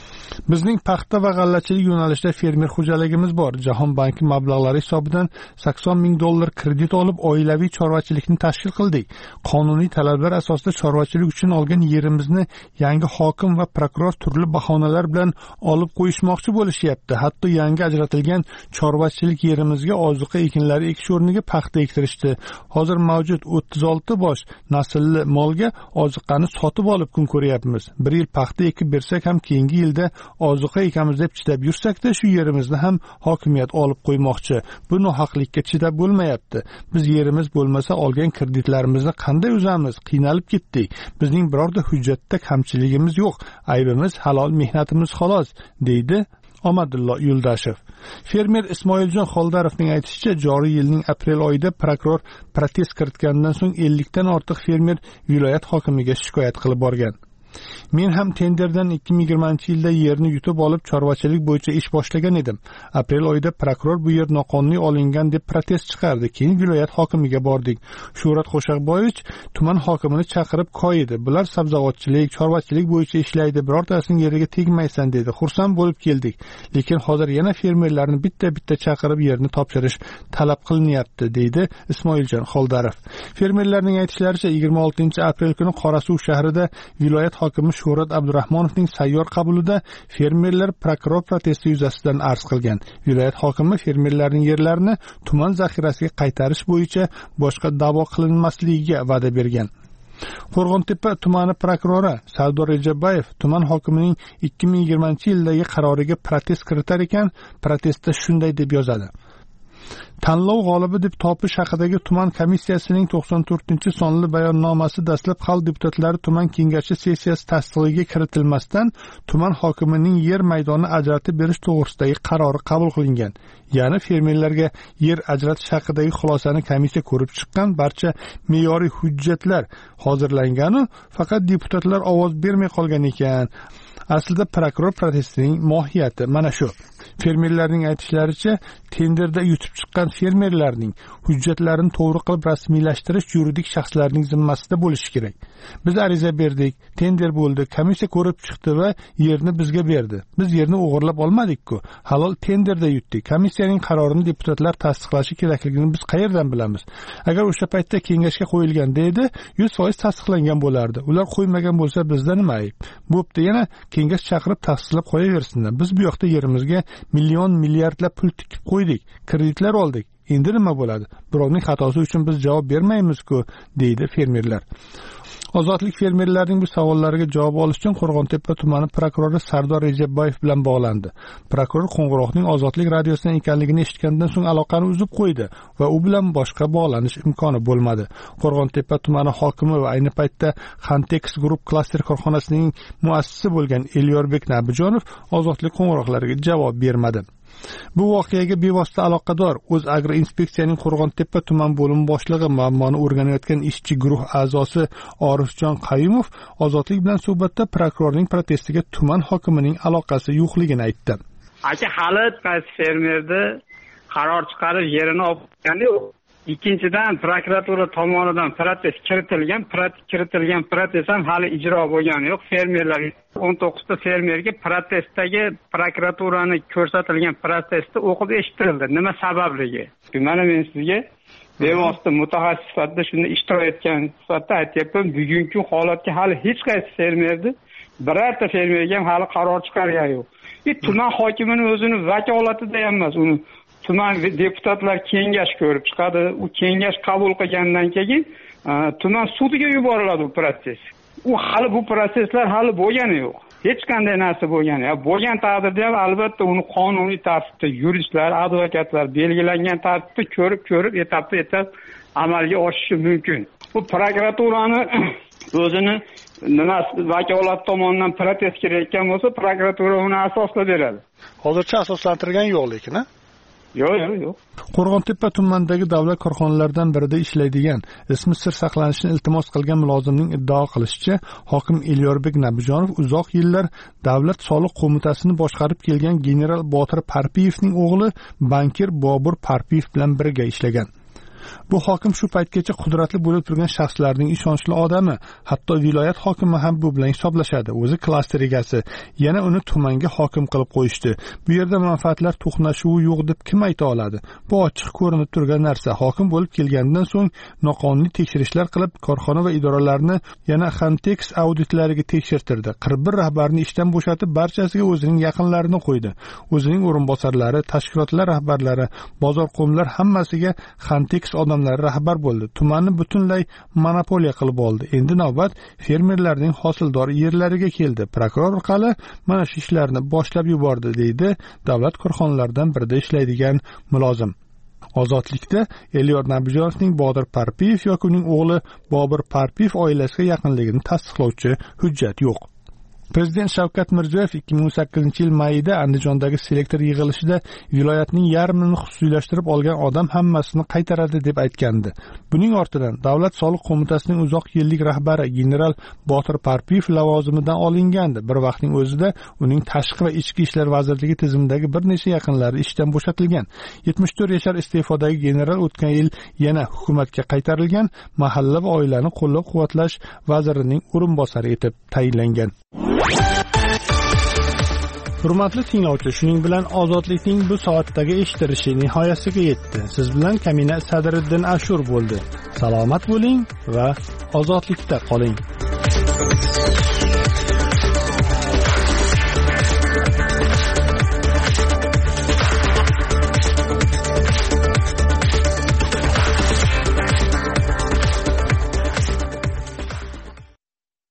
Bizning paxta va g'allachilik yo'nalishida fermer xo'jaligimiz bor. Jahon banki mablag'lari hisobidan sakson ming dollar kredit olib, oilaviy chorvachilikni tashkil qildik. Qonuniy talablar asosida chorvachilik uchun olgan yerimizni yangi hokim va prokuror turli bahonalar bilan olib qo'yishmoqchi bo'lishyapti. Hatto yangi ajratilgan chorvachilik yerimizga ozuqa ekinlari ekish o'rniga paxta ektirishdi. Hozir mavjud o'ttiz olti bosh naslli molga ozuqani sotib olib kun ko'ryapmiz. Bir yil paxta ekib bersak ham keyingi yilda ozuqa ekamiz deb chidab yursak-da, shu yerimizni ham hokimiyat olib qo'ymoqchi. Bu nohaqlikka chidab bo'lmayapti. Biz yerimiz bo'lmasa olgan kreditlarimizni qanday uzamiz? Qiynalib ketdik. Bizning birorta hujjatda kamchiligimiz yo'q. Aybimiz halol mehnatimiz xolos, deydi Omadullo Yuldashev. Fermer Ismoiljon Xoldarovning aytishicha, joriy yilning aprel oyida prokuror protest kiritgandan so'ng ellik dan ortiq fermer viloyat hokimiga shikoyat qilib borgan. Men ham tenderdan ikki ming yigirmanchi yilda yerni yutib olib chorvachilik bo'yicha ish boshlagan edim. Aprel oyida prokuror bu yer noqonuniy olingan deb protest chiqardi. Keyin viloyat hokimiga bordik. Shuhrat Qo'shaqboyevich tuman hokimini chaqirib qo'ydi. Bular sabzavotchilik, chorvachilik bo'yicha ishlaydi. Birortasining yeriga tegmaysan dedi. Xursand bo'lib keldik. Lekin hozir yana fermerlarni bitta-bitta chaqirib yerni topshirish talab qilinyapti, deydi Ismoiljon Xoldarov. Fermerlarning aytishlaricha, yigirma oltinchi aprel kuni Qorasuv shahrida viloyat hokimi Shuhrat Abdurahmonovning sayyor qabulida fermerlar prokuror protesti yuzasidan arz qilgan. Viloyat hokimi fermerlarning yerlarini tuman zaxirasiga qaytarish bo'yicha boshqa da'vo qilinmasligiga va'da bergan. Qo'rg'ontepa tumani prokurori Sardor Rejabayev tuman hokimining ikki ming yigirmanchi yildagi qaroriga protest kiritar ekan, protestda shunday deb yozadi. Tanlov g'olibi deb topish haqidagi tuman komissiyasining to'qson to'rtinchi sonli bayonnomasi dastlab xalq deputatlari tuman kengashi sessiyasi tasdig'iga kiritilmasdan tuman hokimining yer maydoni ajratib berish to'g'risidagi qarori qabul qilingan. Ya'ni fermerlarga yer ajratish haqidagi xulosani komissiya ko'rib chiqqan, barcha me'yoriy hujjatlar hozirlangan, faqat deputatlar ovoz bermay qolgan ekan. Aslida prokuror protestining mohiyati mana shu. Fermerlarning aytishlaricha, tenderda yutib chiqqan fermerlarning hujjatlarini to'g'ri qilib rasmiylashtirish yuridik shaxslarning zimmasida bo'lishi kerak. Biz ariza berdik, tender bo'ldi, komissiya ko'rib chiqdi va yerni bizga berdi. Biz yerni o'g'irlab olmadik-ku. Halol tenderda yutdik. Komissiyaning qarorini deputatlar tasdiqlashi kerakligini biz qayerdan bilamiz? Agar o'sha paytda kengashga qo'yilganda edi, yuz foiz tasdiqlangan bo'lardi. Ular qo'ymagan bo'lsa bizda nima ayb? Bo'pti, yana kengash chaqirib tasdiqlab qo'yaversinlar. Biz bu yoqda yerimizga million milliardlab pul tikib qo'ydik, kreditlar oldik. Endi nima bo'ladi? Birovning xatosi uchun biz javob bermaymiz-ku, deydi fermerlar. Ozodlik fermerlarning bu savollariga javob olish uchun Qo'rg'ontepa tumani prokurori Sardor Rejabayev bilan bog'landi. Prokuror qo'ng'iroqning Ozodlik radiosidan ekanligini eshitgandan so'ng aloqani uzib qo'ydi va u bilan boshqa bog'lanish imkoni bo'lmadi. Qo'rg'ontepa tumani hokimi va ayni paytda Xantex Group klaster korxonasining muassisi bo'lgan Elyorbek Nabijonov Ozodlik qo'ng'iroqlariga javob bermadi. Bu voqeaga bevosita aloqador O'zagro inspeksiyaning Qo'rg'ontepa tuman bo'lim boshlig'i muammoni o'rganayotgan ishchi guruh a'zosi Orifjon Qayumov Ozodlik bilan suhbatda prokurorning protestiga tuman hokimining aloqasi yo'qligini aytdi. Aka hali qaysi fermerda qaror chiqarish yerini olgani yo'q. Ikkinchidan prokuratura tomonidan protest kiritilgan, kiritilgan protest ham hali ijro bo'lgani yo'q. Fermerlar o'n to'qqizta fermerga protestdagi prokuraturani ko'rsatilgan protestni o'qib eshittirildi. Nima sababligi? Mana men sizga bevosita mutaxassis sifatida shuni ishtirok etgan sifatida aytyapman. Bugungi holatga hali hech qaysi fermerda birorta fermerga ham hali qaror chiqargan yo'q. Tuman hokimining o'zini vakolatida ham emas, uni tuman deputatlar kengash ko'rib chiqadi. U kengash qabul qilgandan keyin tuman sudiga yuboriladi bu proses. U hali bu proseslar hali bo'lgani yo'q. Hech qanday narsa bo'lgani yo'q. Bo'lgan taqdirda ham albatta uni qonuniy tartibda yuristlar, advokatlar belgilangan tartibda ko'rib, ko'rib etapma-etap amalga oshishi mumkin. Bu prokuraturani o'zini nima vakolat tomonidan protest kelayotgan bo'lsa, prokuratura uni asoslab beradi. Hozircha asoslantirgan yo'q lekin, ha? Yo'q, yo'q, yo'q. Qo'rg'ontepa tumanidagi davlat korxonalaridan birida ishlaydigan, ismi sir saqlanishini iltimos qilgan mulozimning iddao qilishicha, hokim Elyorbek Nabijonov uzoq yillar Davlat soliq qo'mitasini boshqarib kelgan general Botir Parpiyevning o'g'li bankir Bobur Parpiyev bilan birga ishlagan. Bu hokim shu paytgacha qudratli bo'lib turgan shaxslarning ishonchli odami, hatto viloyat hokimi ham bu bilan hisoblashadi. O'zi klaster egasi, yana uni tumanga hokim qilib qo'yishdi. Bu yerda manfaatlar to'qnashuvi yo'q deb kim ayta oladi? Bu ochiq ko'rinib turgan narsa. Hokim bo'lib kelgandan so'ng noqonuniy tekshirishlar qilib, korxona va idoralarni yana Xantex auditlariga tekshirtirdi. qirq bir rahbarni ishdan bo'shatib, barchasiga o'zining yaqinlarini qo'ydi. O'zining o'rinbosarlari, tashkilotlar rahbarlari, bozor qo'mlar hammasiga Xantex odamlari rahbar bo'ldi. Tumanni butunlay monopoliya qilib oldi. Endi navbat fermerlarning hosildor yerlariga keldi. Prokuror orqali mana shu ishlarni boshlab yubordi, deydi davlat korxonalaridan birida ishlaydigan mulozim. Ozodlikda Elyor Nabijonovning Bodir Parpiyev yoki uning o'g'li Bobir Parpiyev oilasiga yaqinligini tasdiqlovchi hujjat yo'q. Prezident Shavkat Mirziyoyev ikki ming o'n sakkizinchi yil mayida Andijondagi selektor yig'ilishida viloyatning yarmini xususiylashtirib olgan odam hammasini qaytaradi deb aytgandi. Buning ortidan Davlat soliq qo'mitasining uzoq yillik rahbari general Botir Parpiyev lavozimidan olingandi. Bir vaqtning o'zida uning tashqi va ichki ishlar vazirligi tizimidagi bir necha yaqinlari ishdan bo'shatilgan. yetmish to'rt yashar iste'fodagi general o'tgan yil yana hukumatga qaytarilgan, mahalla va oilani qo'llab-quvvatlash vazirining o'rinbosari etib tayinlangan. Hurmatli tinglovchi, shuning bilan Ozodlikning bu soatdagi eshitilishi nihoyasiga yetdi. Siz bilan Kamina Sadriddin Ashur bo'ldi. Salomat bo'ling va ozodlikda qoling.